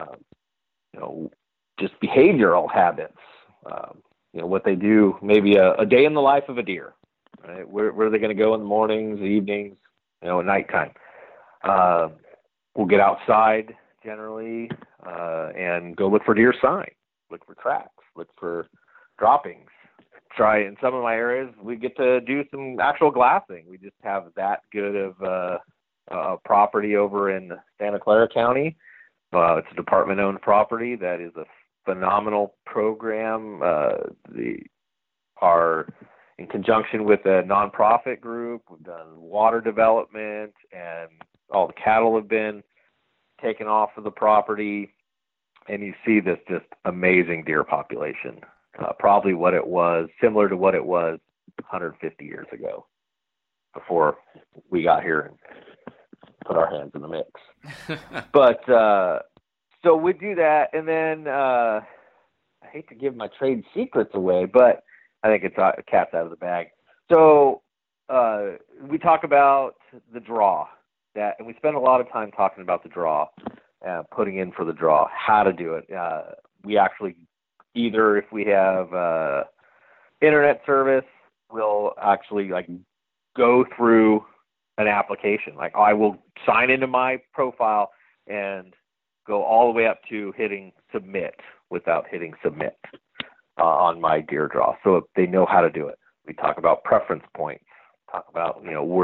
just behavioral habits, what they do, maybe a day in the life of a deer, right? Where are they going to go in the mornings, the evenings, at nighttime? We'll get outside generally and go look for deer sign, look for tracks, look for droppings. Try in some of my areas, we get to do some actual glassing. We just have that good of a property over in Santa Clara County. It's a department-owned property that is a phenomenal program. They are in conjunction with a nonprofit group. We've done water development, and all the cattle have been taken off of the property. And you see this just amazing deer population. probably what it was, similar to what it was 150 years ago, before we got here and put our hands in the mix. But so we do that, and then I hate to give my trade secrets away, but I think it's a cat's out of the bag. So we talk about the draw, and we spend a lot of time talking about the draw, putting in for the draw, how to do it. We actually, either if we have internet service, we'll actually like go through an application. Like I will sign into my profile and go all the way up to hitting submit without hitting submit on my deer draw, so they know how to do it. We talk about preference points, talk about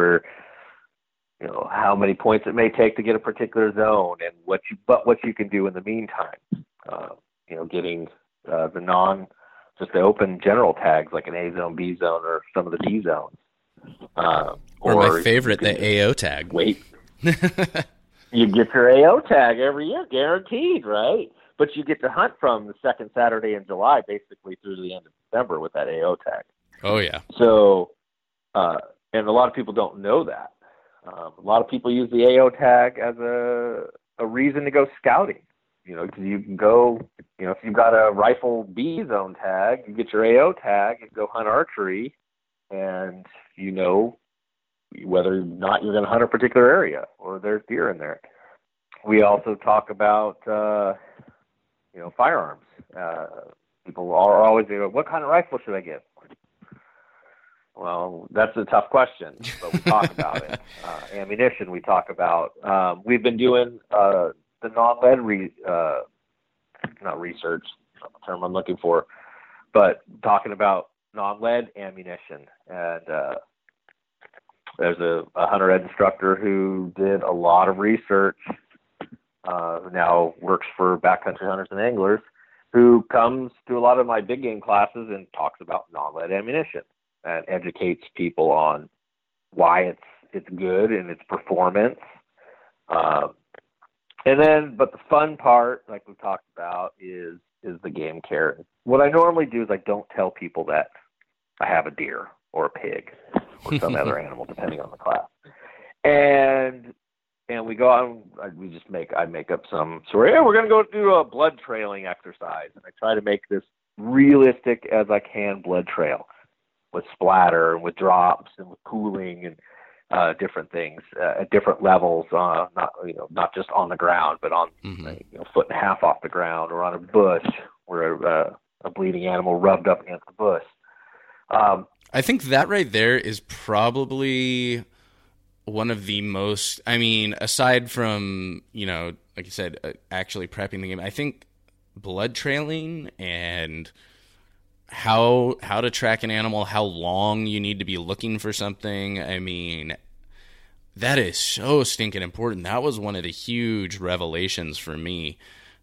how many points it may take to get a particular zone, and what you can do in the meantime. Getting just the open general tags like an A zone, B zone, or some of the D zones. Or my favorite, the AO tag. Wait. You get your AO tag every year, guaranteed, right? But you get to hunt from the second Saturday in July, basically through the end of December with that AO tag. Oh, yeah. So, and a lot of people don't know that. A lot of people use the AO tag as a reason to go scouting. Because you can go, if you've got a rifle B zone tag, you get your AO tag and go hunt archery, and whether or not you're going to hunt a particular area or there's deer in there. We also talk about, firearms. People are always what kind of rifle should I get? Well, that's a tough question, but we talk about it. Ammunition, we talk about. We've been doing the non-lead not research, not the term I'm looking for, but talking about non-lead ammunition. And there's a hunter ed instructor who did a lot of research, who now works for Backcountry Hunters and Anglers, who comes to a lot of my big game classes and talks about non-lead ammunition and educates people on why it's good and its performance. But the fun part, like we talked about, is the game care. What I normally do is I don't tell people that I have a deer or a pig or some other animal, depending on the class. And we go on. I make up some story. Hey, we're going to go do a blood trailing exercise, and I try to make this realistic as I can blood trail with splatter and with drops and with pooling and different things at different levels, not just on the ground, but on foot and a half off the ground, or on a bush where a bleeding animal rubbed up against the bush. I think that right there is probably one of the most, aside from, like you said, actually prepping the game, I think blood trailing and how to track an animal, how long you need to be looking for something. That is so stinking important. That was one of the huge revelations for me.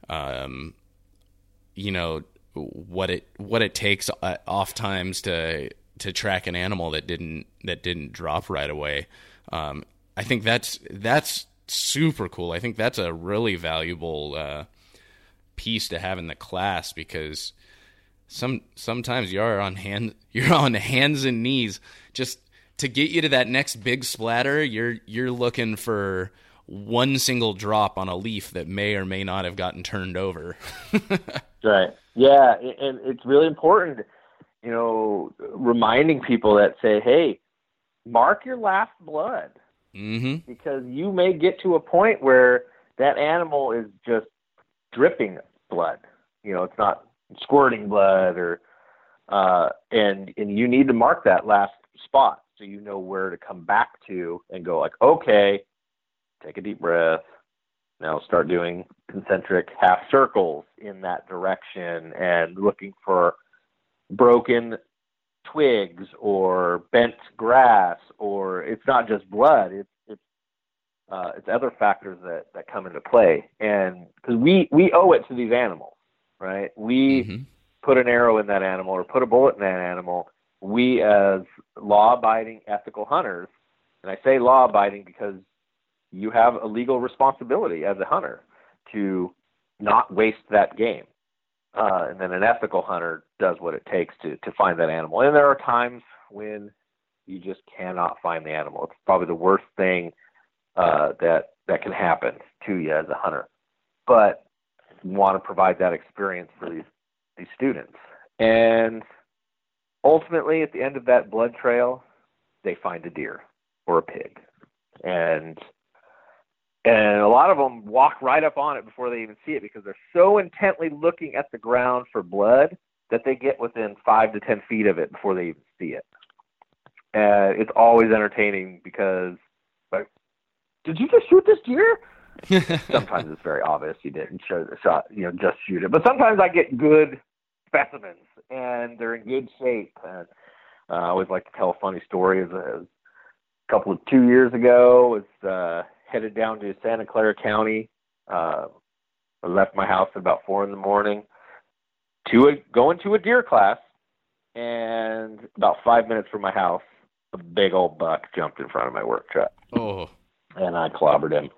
What it takes off times to track an animal that didn't drop right away. I think that's super cool. I think that's a really valuable piece to have in the class, because sometimes you're on hands and knees just to get you to that next big splatter. You're looking for one single drop on a leaf that may or may not have gotten turned over. Right. Yeah, and it's really important, reminding people that say, hey, mark your last blood. Mm-hmm. Because you may get to a point where that animal is just dripping blood. It's not squirting blood, or and you need to mark that last spot so you know where to come back to and go like, okay, take a deep breath. Now start doing concentric half circles in that direction and looking for broken twigs or bent grass, or it's not just blood. It's other factors that come into play. And because we owe it to these animals, right? We put an arrow in that animal or put a bullet in that animal. We as law-abiding, ethical hunters, and I say law-abiding because you have a legal responsibility as a hunter to not waste that game. And then an ethical hunter does what it takes to find that animal. And there are times when you just cannot find the animal. It's probably the worst thing that can happen to you as a hunter. But you want to provide that experience for these students. And ultimately, at the end of that blood trail, they find a deer or a pig. And a lot of them walk right up on it before they even see it because they're so intently looking at the ground for blood that they get within 5 to 10 feet of it before they even see it. And it's always entertaining because, like, did you just shoot this deer? Sometimes it's very obvious you didn't show the shot, just shoot it. But sometimes I get good specimens, and they're in good shape. And I always like to tell a funny story. As a couple of 2 years ago, was headed down to Santa Clara County. I left my house at about 4 a.m. Going to a deer class, and about 5 minutes from my house, a big old buck jumped in front of my work truck. Oh. And I clobbered him.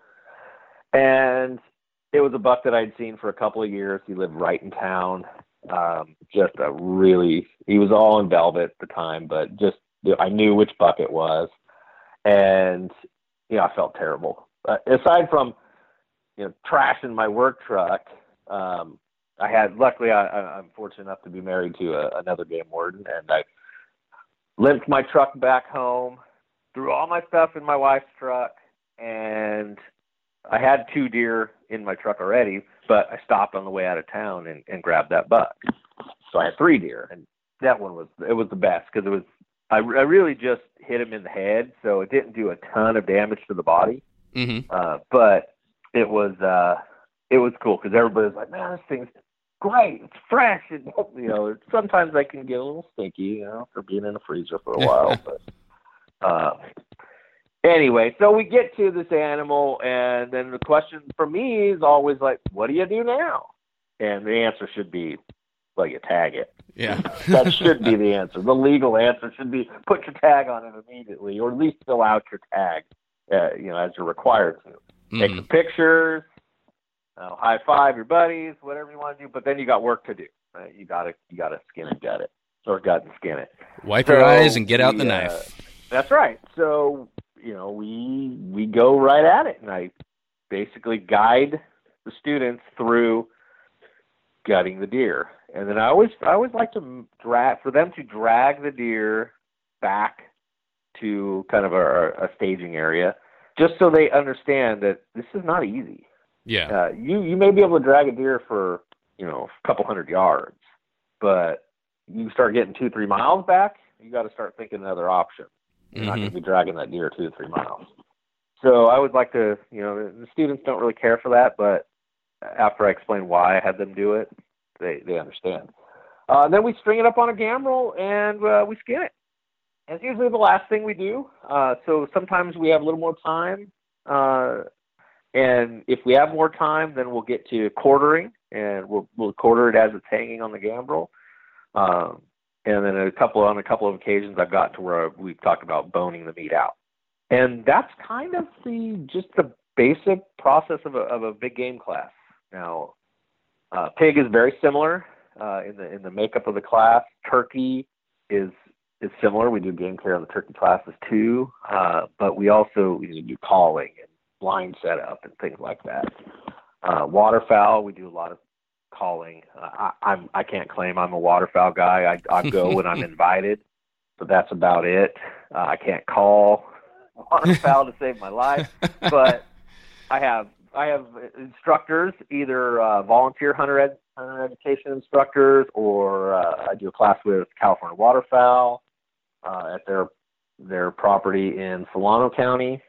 And it was a buck that I'd seen for a couple of years. He lived right in town. He was all in velvet at the time, but I knew which buck it was. And, I felt terrible. Aside from, trashing my work truck, luckily I'm fortunate enough to be married to another game warden, and I limped my truck back home, threw all my stuff in my wife's truck, and I had 2 deer in my truck already, but I stopped on the way out of town and grabbed that buck. So I had 3 deer, and that one was the best because I really just hit him in the head, so it didn't do a ton of damage to the body. Mm-hmm. But it was cool because everybody was like, man, this thing's great. It's fresh. And, sometimes I can get a little stinky, for being in the freezer for a while. But anyway, so we get to this animal, and then the question for me is always like, what do you do now? And the answer should be, well, you tag it. Yeah. That should be the answer. The legal answer should be put your tag on it immediately, or at least fill out your tag, as you're required to. Take some pictures, high five your buddies, whatever you want to do, but then you got work to do. Right? You gotta skin and gut it, or gut and skin it. Wipe your eyes and get out the knife. That's right. So we go right at it, and I basically guide the students through gutting the deer, and then I always like to drag the deer back to kind of a staging area, just so they understand that this is not easy. Yeah. You may be able to drag a deer for, a couple hundred yards, but you start getting 2-3 miles back, you got to start thinking another option. You're not going to be dragging that deer 2 to 3 miles. So I would like to, the students don't really care for that, but after I explain why I had them do it, they understand. Then we string it up on a gambrel and we skin it. And it's usually the last thing we do. So sometimes we have a little more time. And if we have more time, then we'll get to quartering, and we'll quarter it as it's hanging on the gambrel. And then on a couple of occasions, I've got to where we've talked about boning the meat out. And that's kind of just the basic process of a big game class. Now, pig is very similar in the makeup of the class. Turkey is similar. We do game care on the turkey classes too, but we also do calling and blind setup and things like that. Waterfowl, we do a lot of calling. I can't claim I'm a waterfowl guy. I go when I'm invited, but that's about it. I can't call waterfowl to save my life, but I have instructors, either volunteer hunter education instructors, or I do a class with California Waterfowl at their property in Solano County,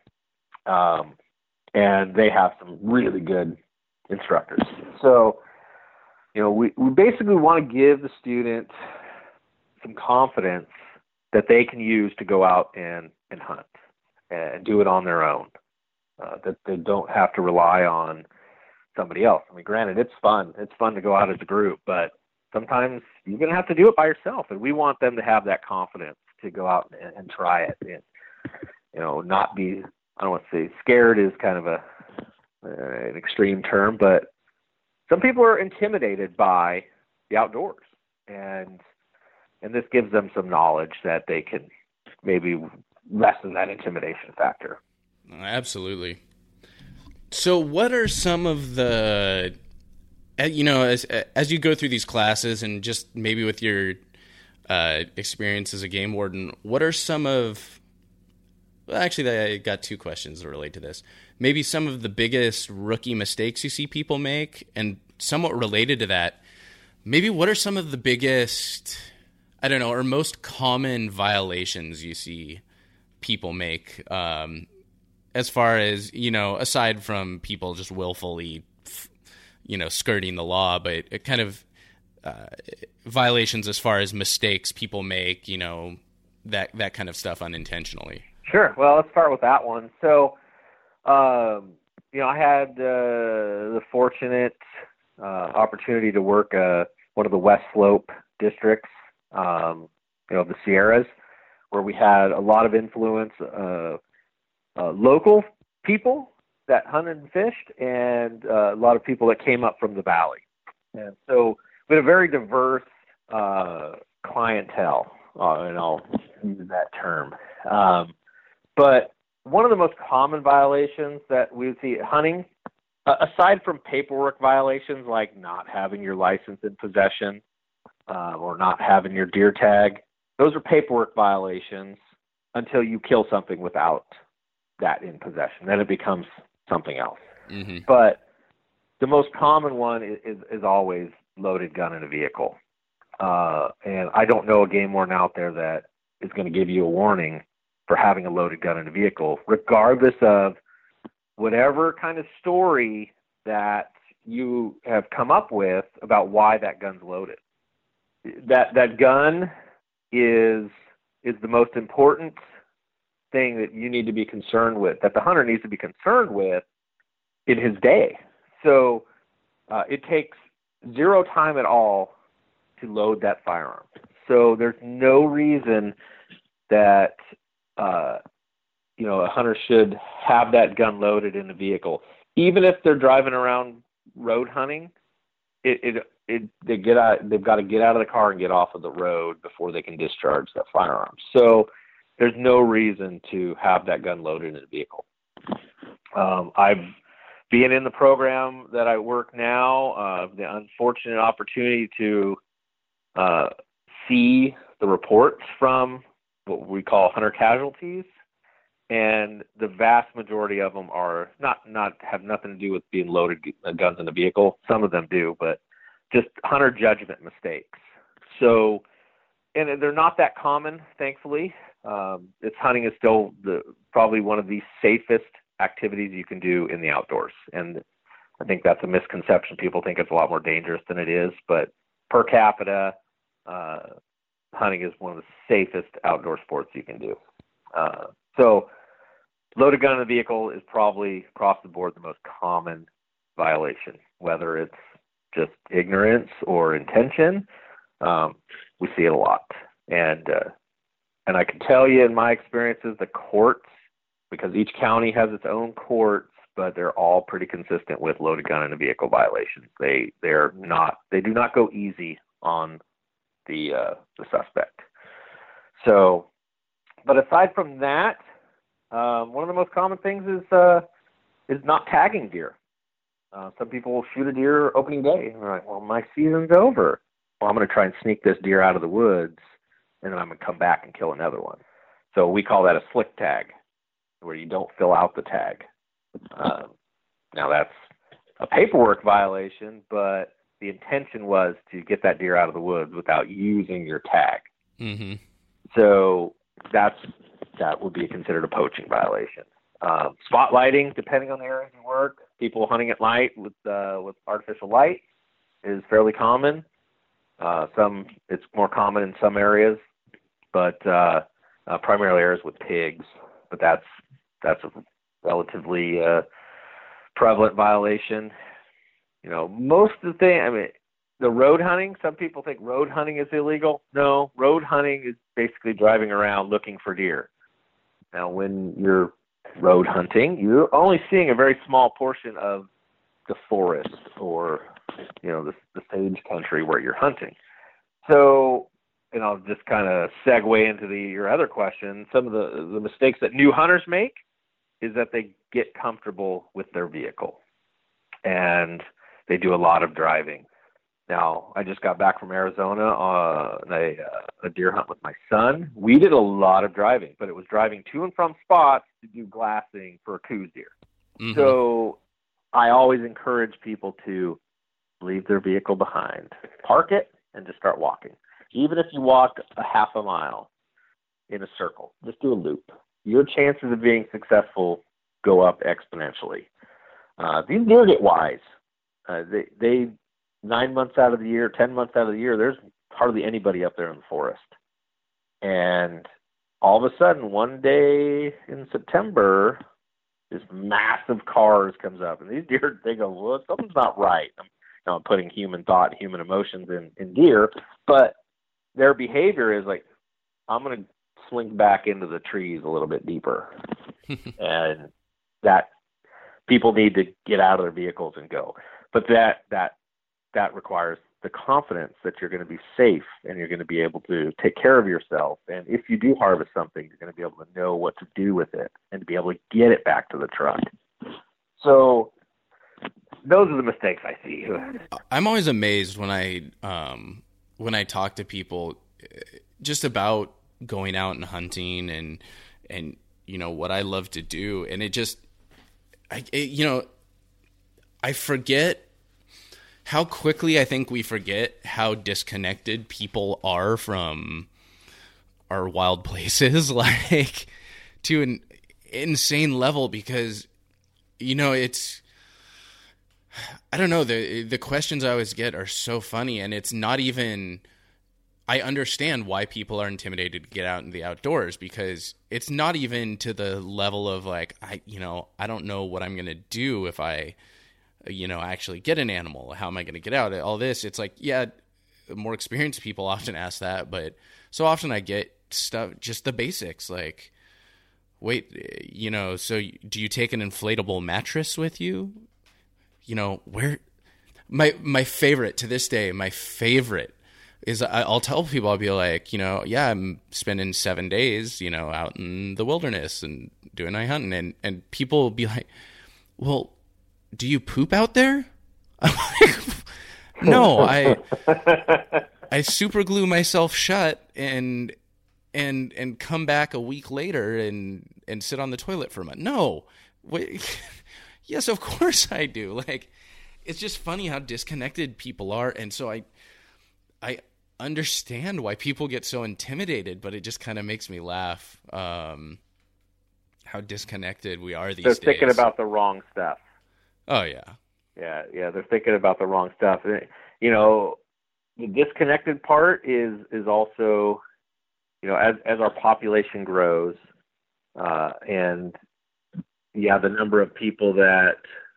and they have some really good instructors. So, we basically want to give the student some confidence that they can use to go out and hunt and do it on their own. That they don't have to rely on somebody else. I mean, granted, it's fun. It's fun to go out as a group, but sometimes you're going to have to do it by yourself. And we want them to have that confidence to go out and try it, and not be, I don't want to say scared is kind of an extreme term, but some people are intimidated by the outdoors. And this gives them some knowledge that they can maybe lessen that intimidation factor. Absolutely. So what are some of the, as you go through these classes and just maybe with your experience as a game warden, what are some of, well, actually, I got two questions that relate to this. Maybe some of the biggest rookie mistakes you see people make, and somewhat related to that, maybe what are some of the biggest, I don't know, or most common violations you see people make, as far as, aside from people just willfully, skirting the law, but it kind of violations as far as mistakes people make, that kind of stuff unintentionally. Sure. Well, let's start with that one. So, I had the fortunate opportunity to work one of the West Slope districts, of the Sierras, where we had a lot of influence, local people that hunted and fished, and a lot of people that came up from the valley. And so we had a very diverse clientele, and I'll use that term. But one of the most common violations that we would see hunting, aside from paperwork violations like not having your license in possession or not having your deer tag, those are paperwork violations until you kill something without that in possession. Then it becomes something else. Mm-hmm. But the most common one is always loaded gun in a vehicle. And I don't know a game warden out there that is going to give you a warning for having a loaded gun in a vehicle, regardless of whatever kind of story that you have come up with about why that gun's loaded. That gun is the most important thing that you need to be concerned with, that the hunter needs to be concerned with in his day. So it takes zero time at all to load that firearm. So there's no reason that a hunter should have that gun loaded in the vehicle, even if they're driving around road hunting. They've got to get out of the car and get off of the road before they can discharge that firearm. So there's no reason to have that gun loaded in the vehicle. I've been in the program that I work now, the unfortunate opportunity to see the reports from what we call hunter casualties, and the vast majority of them are not have nothing to do with being loaded guns in the vehicle. Some of them do, but just hunter judgment mistakes. So, and they're not that common, thankfully. Hunting is still probably one of the safest activities you can do in the outdoors, and I think that's a misconception. People think it's a lot more dangerous than it is, but per capita, hunting is one of the safest outdoor sports you can do. So loaded gun in the vehicle is probably across the board the most common violation, whether it's just ignorance or intention. We see it a lot. And I can tell you in my experiences, the courts, because each county has its own courts, but they're all pretty consistent with loaded gun in a vehicle violations. They do not go easy on the suspect. So, but aside from that, one of the most common things is not tagging deer. Some people will shoot a deer opening day. And they're like, well, my season's over. Well, I'm going to try and sneak this deer out of the woods, and then I'm going to come back and kill another one. So we call that a slick tag, where you don't fill out the tag. Now that's a paperwork violation, but the intention was to get that deer out of the woods without using your tag. Mm-hmm. So that would be considered a poaching violation. Spotlighting, depending on the area you work, people hunting at night with artificial light is fairly common. It's more common in some areas, but primarily areas with pigs. But that's a relatively prevalent violation. Most of the road hunting, some people think road hunting is illegal. No, road hunting is basically driving around looking for deer. Now, when you're road hunting, you're only seeing a very small portion of the forest or the sage country where you're hunting. So, and I'll just kind of segue into your other question. Some of the mistakes that new hunters make is that they get comfortable with their vehicle and they do a lot of driving. Now, I just got back from Arizona on a deer hunt with my son. We did a lot of driving, but it was driving to and from spots to do glassing for a Coues deer. Mm-hmm. So I always encourage people to leave their vehicle behind, park it, and just start walking. Even if you walk a half a mile in a circle, just do a loop. Your chances of being successful go up exponentially. These deer get wise. They 9 months out of the year, 10 months out of the year, there's hardly anybody up there in the forest. And all of a sudden, one day in September, this massive cars comes up. And these deer, they go, well, something's not right. I'm putting human thought, human emotions in deer. But their behavior is like, I'm going to slink back into the trees a little bit deeper. And that people need to get out of their vehicles and go. But that requires the confidence that you're going to be safe and you're going to be able to take care of yourself. And if you do harvest something, you're going to be able to know what to do with it and to be able to get it back to the truck. So those are the mistakes I see. I'm always amazed when I talk to people just about going out and hunting and what I love to do. And I forget how quickly I think we forget how disconnected people are from our wild places, like to an insane level, because, it's, I don't know, the questions I always get are so funny, and it's not even, I understand why people are intimidated to get out in the outdoors, because it's not even to the level of like, I don't know what I'm going to do if I actually get an animal. How am I going to get out? All this, it's like, yeah, more experienced people often ask that, but so often I get stuff, just the basics, like, wait, so do you take an inflatable mattress with you? Where my favorite to this day, is I'll tell people, I'll be like, yeah, I'm spending 7 days, out in the wilderness and doing night hunting. And people will be like, well, do you poop out there? I'm like, no, I super glue myself shut and come back a week later and sit on the toilet for a month. No, wait, yes, of course I do. Like, it's just funny how disconnected people are. And so I understand why people get so intimidated, but it just kind of makes me laugh, how disconnected we are these days. They're thinking about the wrong stuff. Oh, yeah. Yeah, they're thinking about the wrong stuff. The disconnected part is also, as our population grows, and the number of people that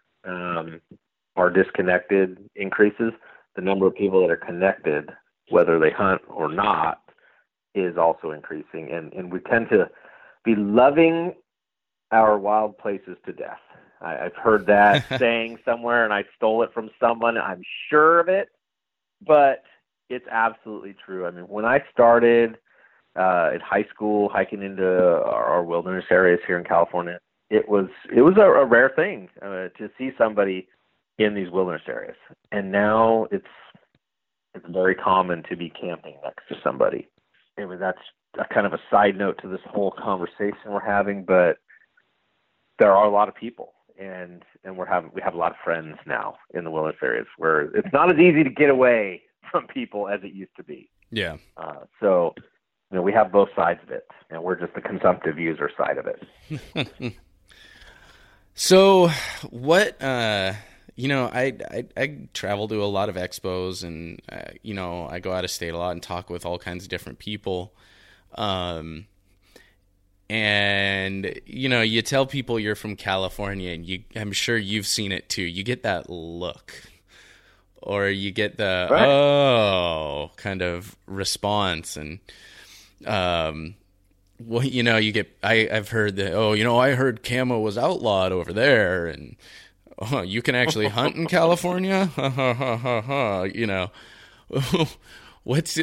are disconnected increases, the number of people that are connected, whether they hunt or not, is also increasing. And we tend to be loving our wild places to death. I've heard that saying somewhere, and I stole it from someone. I'm sure of it, but it's absolutely true. I mean, when I started in high school hiking into our wilderness areas here in California, it was a rare thing to see somebody in these wilderness areas. And now it's very common to be camping next to somebody. That's a kind of a side note to this whole conversation we're having, but there are a lot of people. And we have a lot of friends now in the wilderness areas where it's not as easy to get away from people as it used to be. Yeah. So we have both sides of it, and we're just the consumptive user side of it. So what? I travel to a lot of expos, and I go out of state a lot and talk with all kinds of different people. And, you tell people you're from California, and I'm sure you've seen it too. You get that look, or you get the, right, oh, kind of response. And, you get, I've heard that, I heard camo was outlawed over there. And, oh, you can actually hunt in California? You know, what's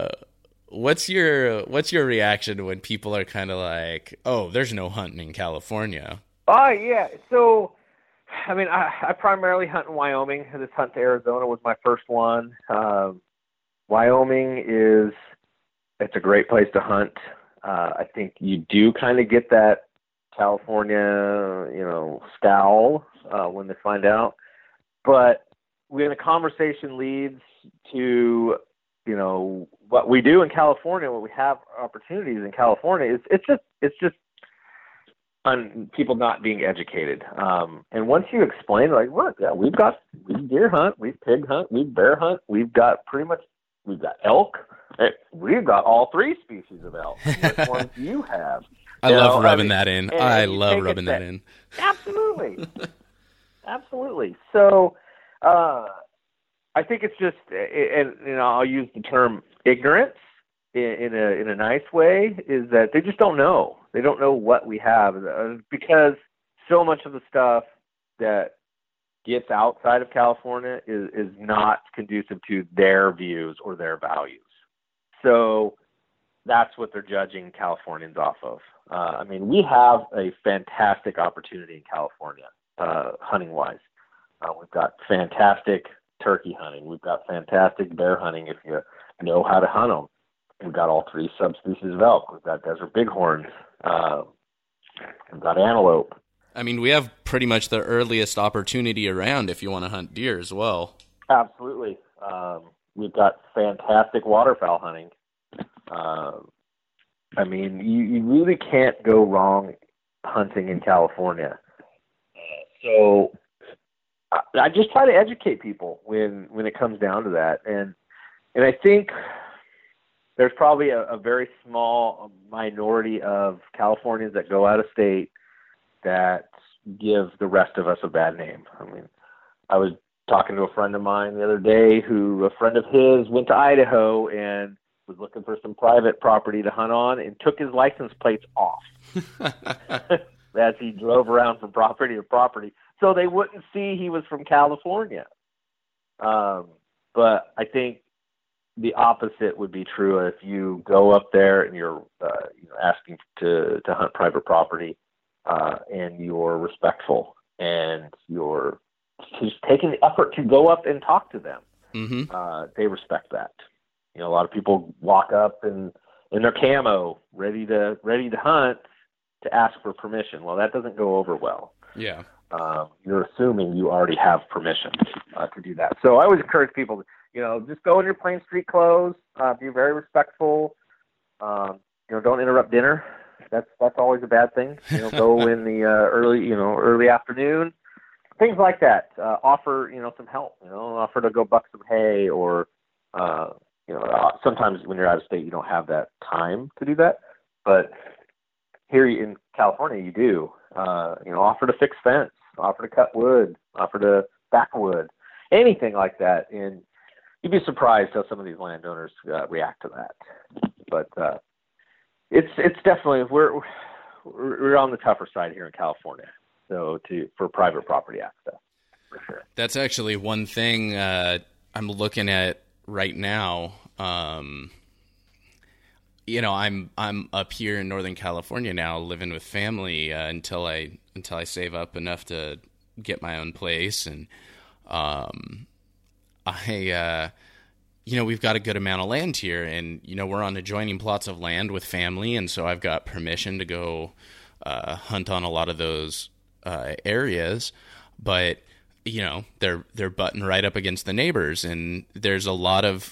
your reaction when people are kind of like, oh, there's no hunting in California? Yeah. So, I mean, I primarily hunt in Wyoming. This hunt to Arizona was my first one. Wyoming it's a great place to hunt. I think you do kind of get that California, scowl when they find out. But when the conversation leads to, what we do in California, when we have opportunities in California, it's just on people not being educated. And once you explain, like, what? Yeah, we deer hunt, we pig hunt, we bear hunt, we've got elk. We've got all three species of elk. Which ones do you have? I love rubbing that in. I love rubbing that in. Absolutely. Absolutely. So, I think it's just, and I'll use the term ignorance in a nice way, is that they just don't know. They don't know what we have, because so much of the stuff that gets outside of California is not conducive to their views or their values. So that's what they're judging Californians off of. I mean, we have a fantastic opportunity in California, hunting-wise. We've got fantastic turkey hunting. We've got fantastic bear hunting if you know how to hunt them. We've got all three subspecies of elk. We've got desert bighorns. We've got antelope. I mean, we have pretty much the earliest opportunity around if you want to hunt deer as well. Absolutely. We've got fantastic waterfowl hunting. I mean, you really can't go wrong hunting in California. So I just try to educate people when it comes down to that. And I think there's probably a very small minority of Californians that go out of state that give the rest of us a bad name. I mean, I was talking to a friend of mine the other day a friend of his went to Idaho and was looking for some private property to hunt on and took his license plates off as he drove around from property to property, so they wouldn't see he was from California. But I think the opposite would be true if you go up there and you're asking to hunt private property, and you're respectful and you're just taking the effort to go up and talk to them. Mm-hmm. They respect that. A lot of people walk up in their camo, ready to hunt, to ask for permission. Well, that doesn't go over well. Yeah. You're assuming you already have permission to do that. So I always encourage people to, just go in your plain street clothes, be very respectful. Don't interrupt dinner. That's always a bad thing. Go in the early afternoon, things like that. Offer, some help, offer to go buck some hay, or, sometimes when you're out of state, you don't have that time to do that. But here in California, you do. Offer to fix fence, offer to cut wood, offer to back wood, anything like that. And you'd be surprised how some of these landowners react to that. But it's definitely, we're on the tougher side here in California. So for private property access, for sure. That's actually one thing I'm looking at right now. I'm up here in Northern California now, living with family until I save up enough to get my own place, and we've got a good amount of land here, and we're on adjoining plots of land with family, and so I've got permission to go hunt on a lot of those areas, but they're butting right up against the neighbors, and there's a lot of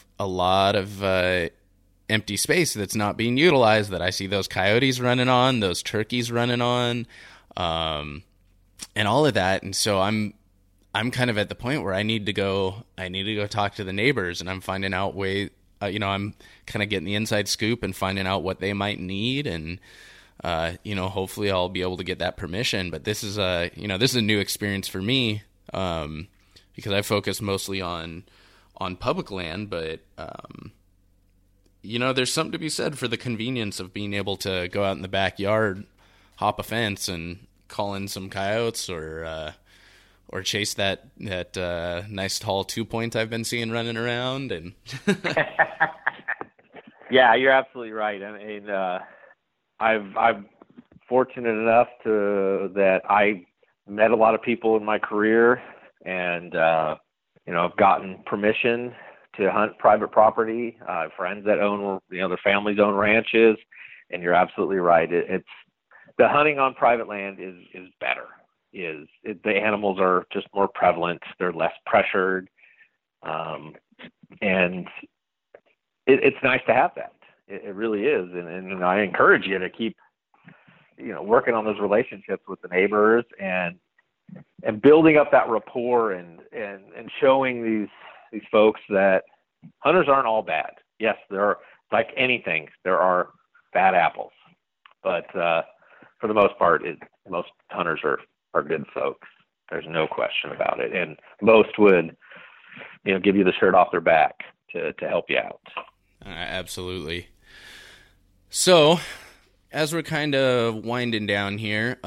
empty space that's not being utilized, that I see those coyotes running on, those turkeys running on, and all of that. And so I'm kind of at the point where I need to go talk to the neighbors, and I'm finding out I'm kind of getting the inside scoop and finding out what they might need, and hopefully I'll be able to get that permission. But this is a new experience for me, because I focus mostly on public land, but there's something to be said for the convenience of being able to go out in the backyard, hop a fence, and call in some coyotes or or chase that nice tall 2-point I've been seeing running around. And yeah, you're absolutely right. I mean, I'm fortunate enough that I met a lot of people in my career, and I've gotten permission to hunt private property. Friends that own, their families own ranches, and you're absolutely right. It's the hunting on private land is better. The animals are just more prevalent. They're less pressured, and it's nice to have that. It really is, and I encourage you to keep working on those relationships with the neighbors and building up that rapport and showing these folks that hunters aren't all bad. Yes, there are, like anything, there are bad apples, but for the most part, most hunters are good folks. There's no question about it, and most would give you the shirt off their back to help you out. Absolutely. So, as we're kind of winding down here,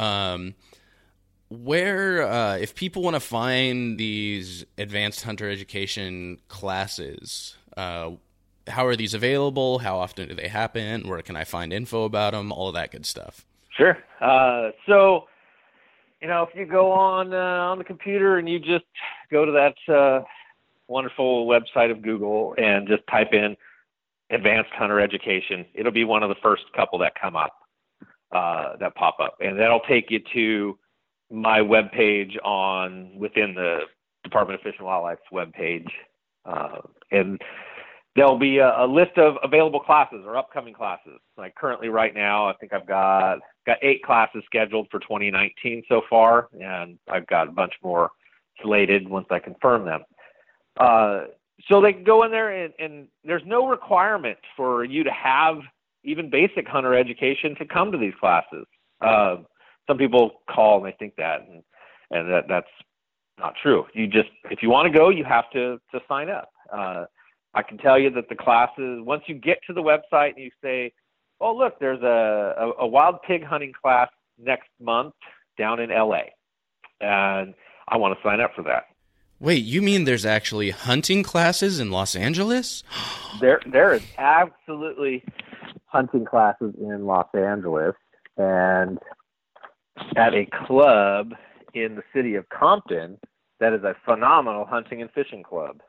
where, if people want to find these advanced hunter education classes, how are these available? How often do they happen? Where can I find info about them? All of that good stuff. Sure. So, if you go on the computer and you just go to that wonderful website of Google and just type in advanced hunter education, it'll be one of the first couple that come up, that pop up, and that'll take you to my webpage within the Department of Fish and Wildlife's webpage, and there'll be a list of available classes or upcoming classes. Like currently, right now, I think I've got 8 classes scheduled for 2019 so far, and I've got a bunch more slated once I confirm them. So they can go in there, and there's no requirement for you to have even basic hunter education to come to these classes. Some people call and they think that, and that's not true. If you want to go, you have to sign up. I can tell you that the classes, once you get to the website and you say, oh, look, there's a wild pig hunting class next month down in LA, and I want to sign up for that. Wait, you mean there's actually hunting classes in Los Angeles? There is absolutely hunting classes in Los Angeles, and at a club in the city of Compton that is a phenomenal hunting and fishing club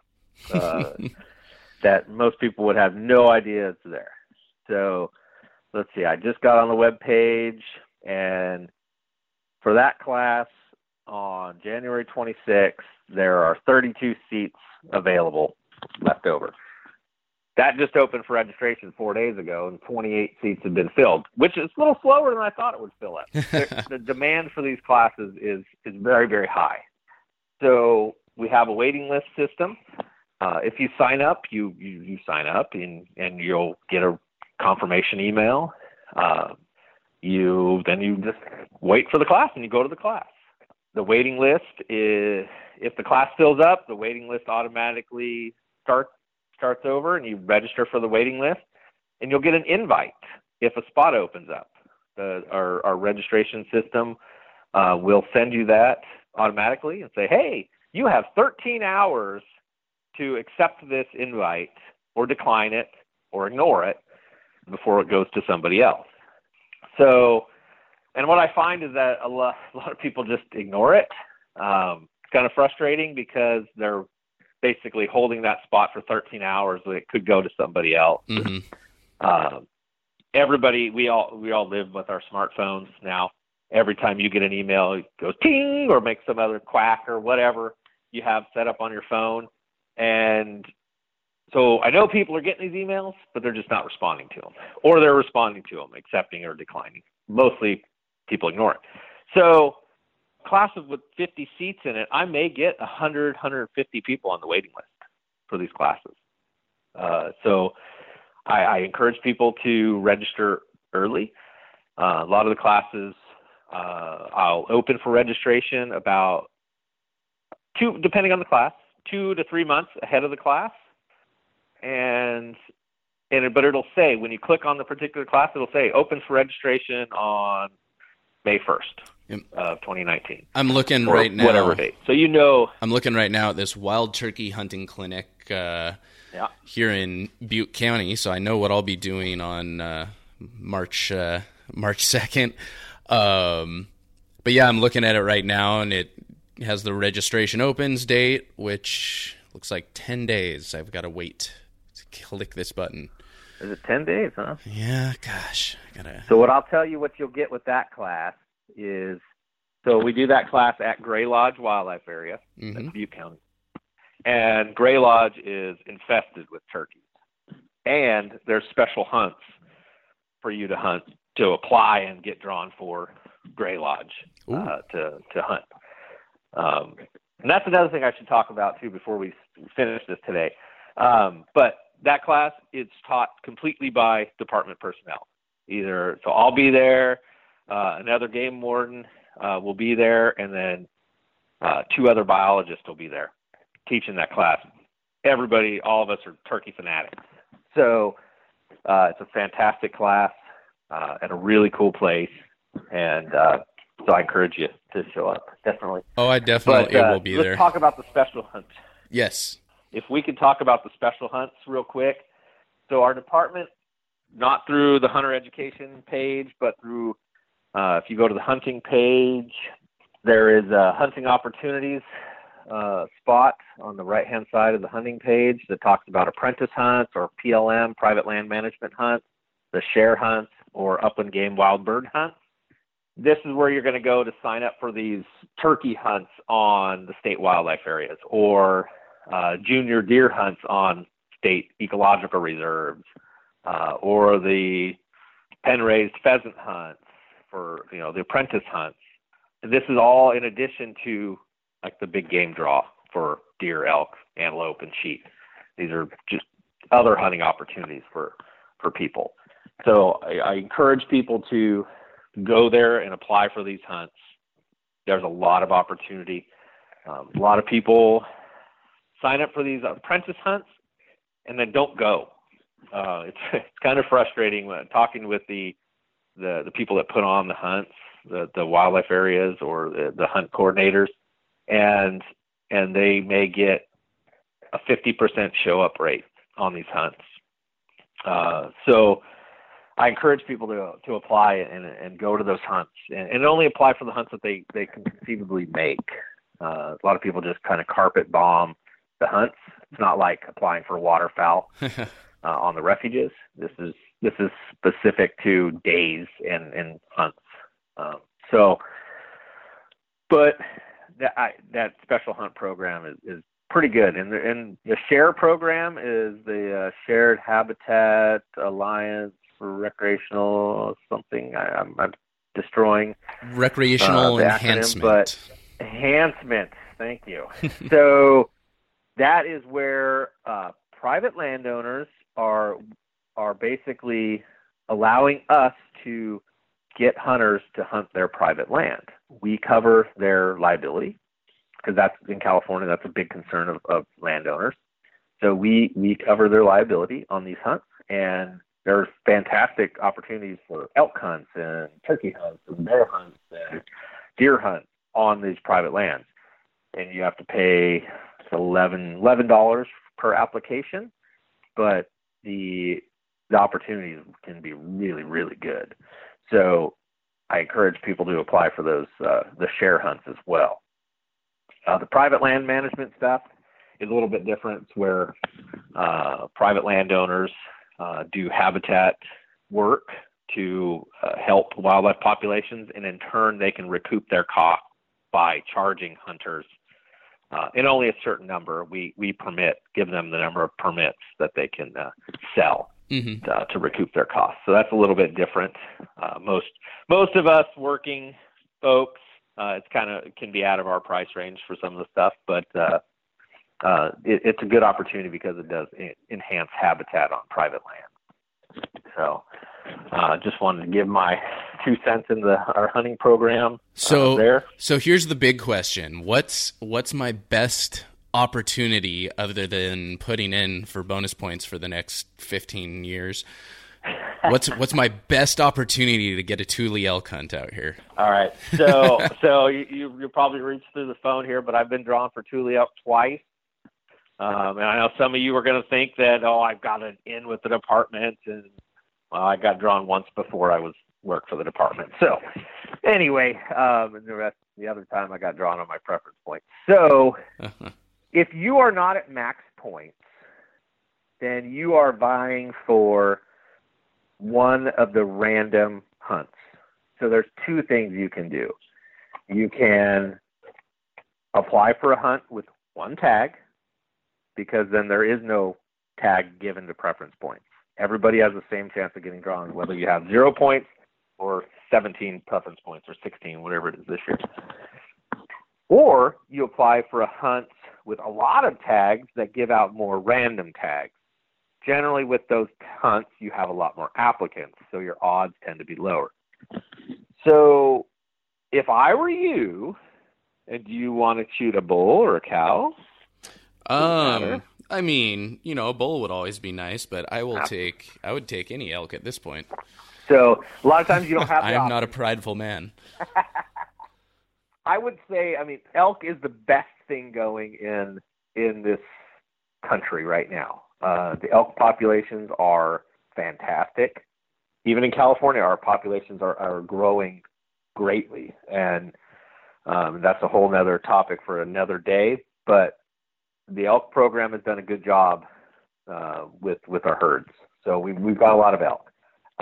that most people would have no idea it's there. So let's see, I just got on the webpage, and for that class on January 26th, there are 32 seats available left over. That just opened for registration 4 days ago, and 28 seats have been filled, which is a little slower than I thought it would fill up. The demand for these classes is very, very high. So we have a waiting list system. If you sign up, you sign up, and you'll get a confirmation email. You just wait for the class, and you go to the class. The waiting list is, if the class fills up, the waiting list automatically starts over, and you register for the waiting list, and you'll get an invite if a spot opens up. Our registration system will send you that automatically and say, hey, you have 13 hours to accept this invite or decline it or ignore it before it goes to somebody else. So, and what I find is that a lot of people just ignore it. It's kind of frustrating because they're basically holding that spot for 13 hours when it could go to somebody else. Mm-hmm. Everybody, we all live with our smartphones now. Every time you get an email, it goes ting or makes some other quack or whatever you have set up on your phone. And so I know people are getting these emails, but they're just not responding to them, or they're responding to them, accepting or declining. Mostly people ignore it. So classes with 50 seats in it, I may get 100, 150 people on the waiting list for these classes. So I encourage people to register early. A lot of the classes I'll open for registration about depending on the class, 2 to 3 months ahead of the class. But it'll say, when you click on the particular class, it'll say open for registration on May 1st. of 2019. I'm looking or right now. Whatever date. So I'm looking right now at this wild turkey hunting clinic here in Butte County. So I know what I'll be doing on March 2nd. But yeah, I'm looking at it right now, and it has the registration opens date, which looks like 10 days. I've got to wait to click this button. Is it 10 days, huh? Yeah, gosh. So what I'll tell you what you'll get with that class is, so we do that class at Gray Lodge Wildlife Area, in Butte County. And Gray Lodge is infested with turkeys. And there's special hunts for you to hunt, to apply and get drawn for Gray Lodge to hunt. And that's another thing I should talk about, too, before we finish this today. But that class, it's taught completely by department personnel. So I'll be there, another game warden will be there, and then 2 other biologists will be there teaching that class. Everybody, all of us are turkey fanatics. So it's a fantastic class at a really cool place, and so I encourage you to show up, definitely. Oh, I definitely will be there. Let's talk about the special hunts. Yes. If we could talk about the special hunts real quick. So our department, not through the hunter education page, but through, if you go to the hunting page, there is a hunting opportunities spot on the right-hand side of the hunting page that talks about apprentice hunts or PLM, private land management hunts, the share hunts, or upland game wild bird hunts. This is where you're going to go to sign up for these turkey hunts on the state wildlife areas, or junior deer hunts on state ecological reserves, or the pen-raised pheasant hunts for, the apprentice hunts. And this is all in addition to like the big game draw for deer, elk, antelope, and sheep. These are just other hunting opportunities for people. So I encourage people to go there and apply for these hunts. There's a lot of opportunity. A lot of people sign up for these apprentice hunts and then don't go. It's kind of frustrating when talking with the people that put on the hunts, the wildlife areas or the hunt coordinators, and they may get a 50% show up rate on these hunts. So I encourage people to apply and go to those hunts, and only apply for the hunts that they can conceivably make. A lot of people just kind of carpet bomb the hunts. It's not like applying for waterfowl on the refuges. This is specific to days and hunts. But that special hunt program is pretty good, and the SHARE program is the Shared Habitat Alliance for Recreational something. I'm destroying recreational the enhancement. Acronym, but enhancement. Thank you. So that is where private landowners are basically allowing us to get hunters to hunt their private land. We cover their liability because that's in California. That's a big concern of landowners. So we cover their liability on these hunts, and there's fantastic opportunities for elk hunts and turkey hunts and bear hunts and deer hunts on these private lands. And you have to pay $11 per application, but the opportunities can be really, really good. So I encourage people to apply for those, the share hunts as well. The private land management stuff is a little bit different. It's where private landowners do habitat work to help wildlife populations, and in turn they can recoup their costs by charging hunters and only a certain number. We give them the number of permits that they can sell to recoup their costs. So that's a little bit different. Most of us working folks, it's can be out of our price range for some of the stuff, but it's a good opportunity because it does enhance habitat on private land. So just wanted to give my 2 cents in our hunting program there. So here's the big question. What's my best opportunity other than putting in for bonus points for the next 15 years? What's my best opportunity to get a Thule elk hunt out here? All right. So you'll probably reach through the phone here, but I've been drawn for Thule elk twice. And I know some of you are going to think that, I've got an in with the department, and I got drawn once before I worked for the department. So anyway, and the other time I got drawn on my preference point. So if you are not at max points, then you are vying for one of the random hunts. So there's two things you can do. You can apply for a hunt with one tag, because then there is no tag given to preference points. Everybody has the same chance of getting drawn, whether you have 0 points or 17 preference points or 16, whatever it is this year. Or you apply for a hunt with a lot of tags that give out more random tags. Generally, with those hunts, you have a lot more applicants, so your odds tend to be lower. So if I were you, and do you want to shoot a bull or a cow? I mean, a bull would always be nice, but I would take any elk at this point. So a lot of times you don't have I am not a prideful man. I would say, elk is the best thing going in this country right now. The elk populations are fantastic. Even in California, our populations are growing greatly, and that's a whole nother topic for another day. But the elk program has done a good job with our herds. So we've got a lot of elk.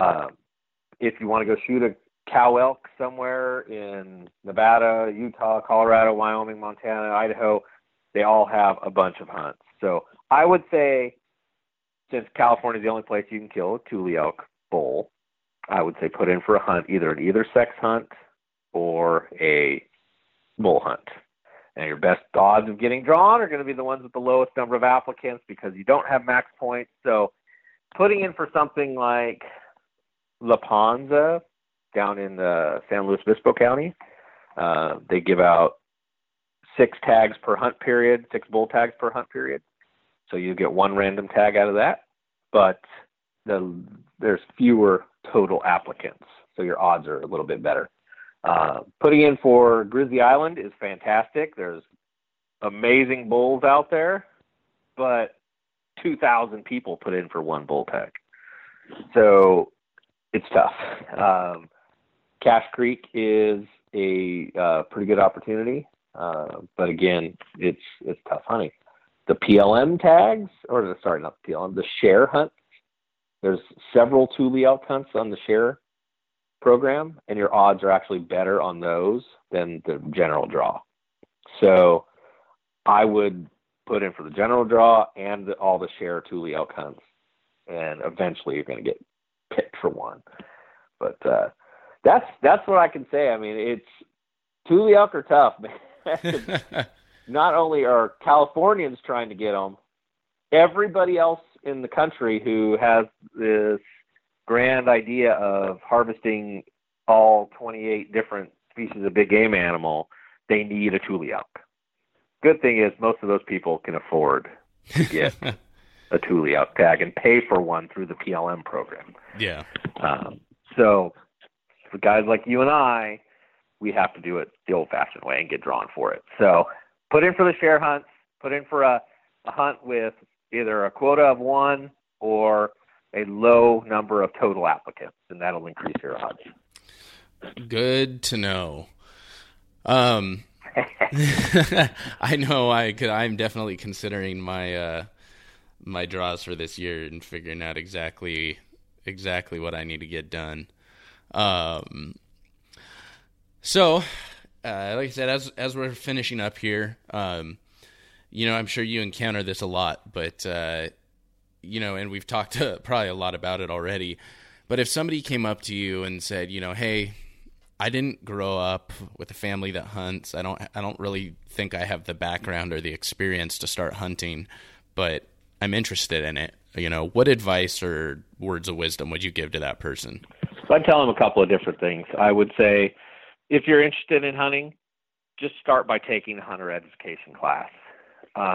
If you want to go shoot a cow elk somewhere in Nevada, Utah, Colorado, Wyoming, Montana, Idaho, they all have a bunch of hunts. So I would say, since California is the only place you can kill a Thule elk bull, I would say put in for a hunt, either an either sex hunt or a bull hunt. And your best odds of getting drawn are going to be the ones with the lowest number of applicants, because you don't have max points. So putting in for something like La Panza down in San Luis Obispo County, they give out 6 tags per hunt period, 6 bull tags per hunt period. So you get one random tag out of that, but there's fewer total applicants, so your odds are a little bit better. Putting in for Grizzly Island is fantastic. There's amazing bulls out there, but 2,000 people put in for one bull tag. So it's tough. Cache Creek is a pretty good opportunity, but again, it's tough hunting. The PLM tags, not the PLM, the share hunts. There's several Thule elk hunts on the share program, and your odds are actually better on those than the general draw. So I would put in for the general draw and all the share Thule elk hunts, and eventually you're going to get picked for one. But that's what I can say. It's Thule elk are tough, man. Not only are Californians trying to get them, everybody else in the country who has this grand idea of harvesting all 28 different species of big game animal, they need a Thule elk. Good thing is most of those people can afford to get a Thule elk tag and pay for one through the PLM program. Yeah. So for guys like you and I, we have to do it the old-fashioned way and get drawn for it. So put in for the share hunts, put in for a hunt with either a quota of 1 or a low number of total applicants, and that'll increase your odds. Good to know. I know I'm definitely considering my my draws for this year and figuring out exactly what I need to get done. So, like I said, as we're finishing up here, I'm sure you encounter this a lot, but, and we've talked probably a lot about it already, but if somebody came up to you and said, hey, I didn't grow up with a family that hunts. I don't really think I have the background or the experience to start hunting, but I'm interested in it. What advice or words of wisdom would you give to that person? So I'd tell them a couple of different things. I would say, if you're interested in hunting, just start by taking a hunter education class.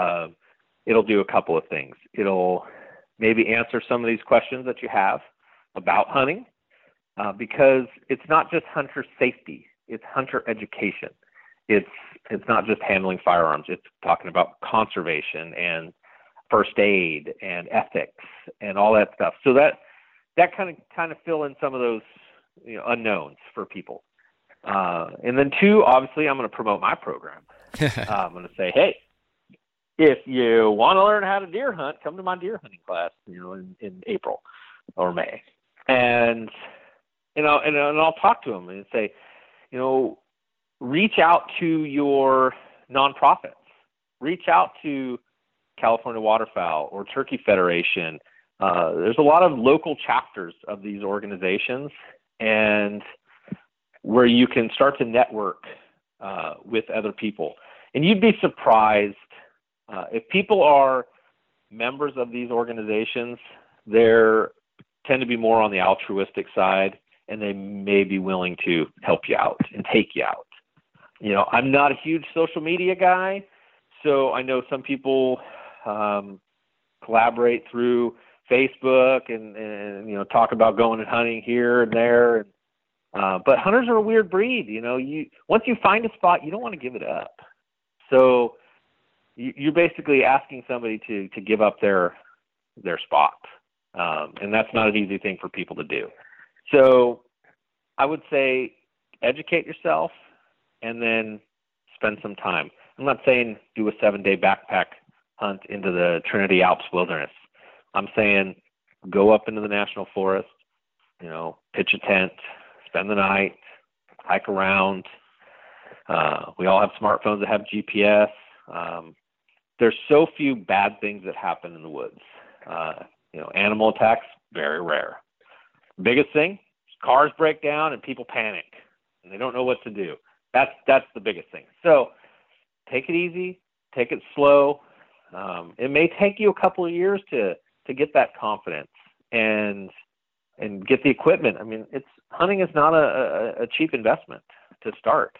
It'll do a couple of things. It'll maybe answer some of these questions that you have. about hunting because it's not just hunter safety, it's hunter education. It's not just handling firearms. It's talking about conservation and first aid and ethics and all that stuff. So that kind of fill in some of those unknowns for people. And then 2, obviously, I'm going to promote my program. I'm going to say, hey, if you want to learn how to deer hunt, come to my deer hunting class, in April or May. And, and I'll talk to them and say, reach out to your nonprofits. Reach out to California Waterfowl or Turkey Federation. There's a lot of local chapters of these organizations, and where you can start to network with other people. And you'd be surprised if people are members of these organizations, they tend to be more on the altruistic side, and they may be willing to help you out and take you out. I'm not a huge social media guy, so I know some people collaborate through Facebook and talk about going and hunting here and there. But hunters are a weird breed. Once you find a spot, you don't want to give it up. So you're basically asking somebody to give up their spot. And that's not an easy thing for people to do. So I would say educate yourself and then spend some time. I'm not saying do a 7-day backpack hunt into the Trinity Alps wilderness. I'm saying go up into the national forest, pitch a tent, spend the night, hike around. We all have smartphones that have GPS. There's so few bad things that happen in the woods. Animal attacks, very rare. Biggest thing, cars break down and people panic and they don't know what to do. That's the biggest thing. So take it easy, take it slow. It may take you a couple of years to get that confidence and get the equipment. I mean, hunting is not a cheap investment to start.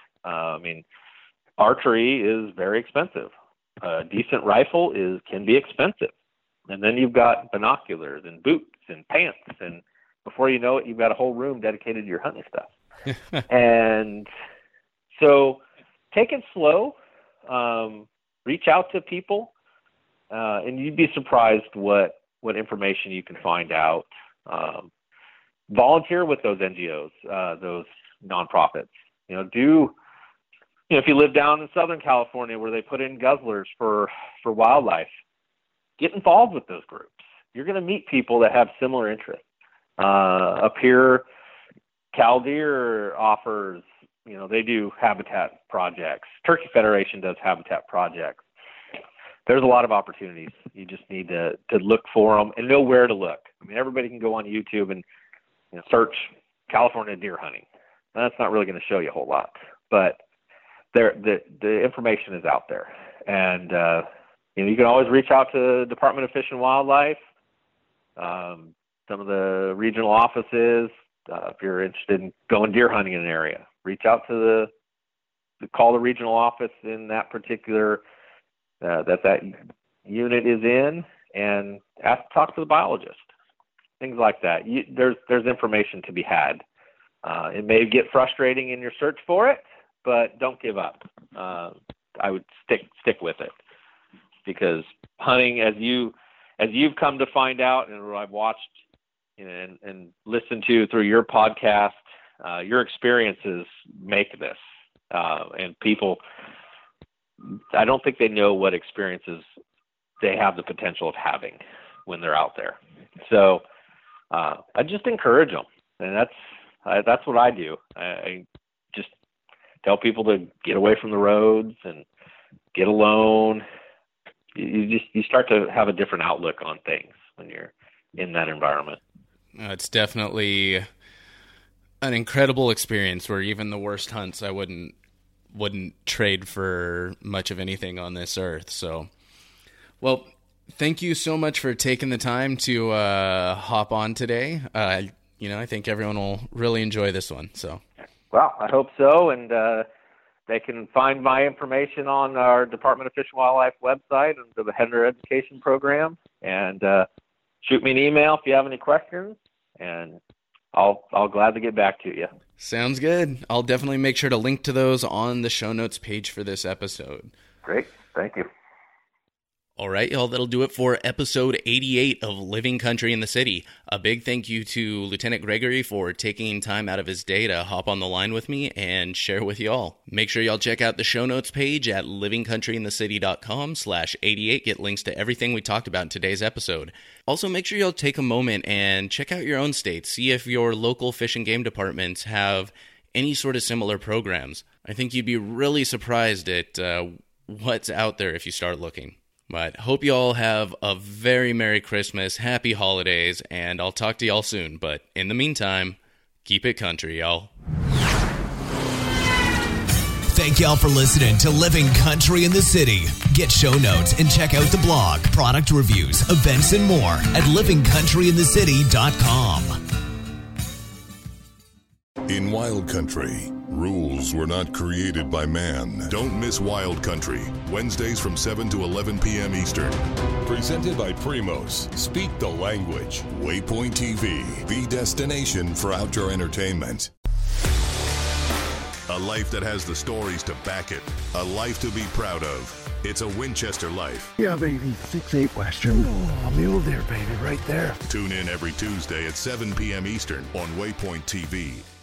Archery is very expensive. A decent rifle can be expensive. And then you've got binoculars and boots and pants. And before you know it, you've got a whole room dedicated to your hunting stuff. And so take it slow. Reach out to people. And you'd be surprised what information you can find out. Volunteer with those NGOs, those nonprofits. If you live down in Southern California where they put in guzzlers for wildlife, get involved with those groups. You're going to meet people that have similar interests. Up here, Cal Deer offers, they do habitat projects. Turkey Federation does habitat projects. There's a lot of opportunities. You just need to look for them and know where to look. Everybody can go on YouTube and search California deer hunting. That's not really going to show you a whole lot, but the information is out there. And, you can always reach out to the Department of Fish and Wildlife, some of the regional offices. If you're interested in going deer hunting in an area, reach out to call the regional office in that particular that unit is in, and talk to the biologist. Things like that. There's information to be had. It may get frustrating in your search for it, but don't give up. I would stick with it, because hunting, as you've come to find out, and what I've watched and listened to through your podcast, your experiences make this. And people, I don't think they know what experiences they have the potential of having when they're out there. So I just encourage them, and that's what I do. I just tell people to get away from the roads and get alone. You start to have a different outlook on things when you're in that environment. It's definitely an incredible experience where even the worst hunts I wouldn't trade for much of anything on this earth. So, well, thank you so much for taking the time to hop on today. I think everyone will really enjoy this one. So, well, I hope so. And they can find my information on our Department of Fish and Wildlife website under the Hunter Education Program. And shoot me an email if you have any questions. and I'll gladly get back to you. Sounds good. I'll definitely make sure to link to those on the show notes page for this episode. Great. Thank you. All right, y'all, that'll do it for episode 88 of Living Country in the City. A big thank you to Lieutenant Gregory for taking time out of his day to hop on the line with me and share with y'all. Make sure y'all check out the show notes page at livingcountryinthecity.com/88. Get links to everything we talked about in today's episode. Also, make sure y'all take a moment and check out your own state. See if your local fish and game departments have any sort of similar programs. I think you'd be really surprised at what's out there if you start looking. But hope you all have a very Merry Christmas, Happy Holidays, and I'll talk to y'all soon. But in the meantime, keep it country, y'all. Thank y'all for listening to Living Country in the City. Get show notes and check out the blog, product reviews, events, and more at livingcountryinthecity.com. In Wild Country, rules were not created by man. Don't miss Wild Country, Wednesdays from 7 to 11 p.m. Eastern. Presented by Primos. Speak the language. Waypoint TV, the destination for outdoor entertainment. A life that has the stories to back it. A life to be proud of. It's a Winchester life. Yeah, baby. 6'8" Western. Oh, mule deer, baby, right there. Tune in every Tuesday at 7 p.m. Eastern on Waypoint TV.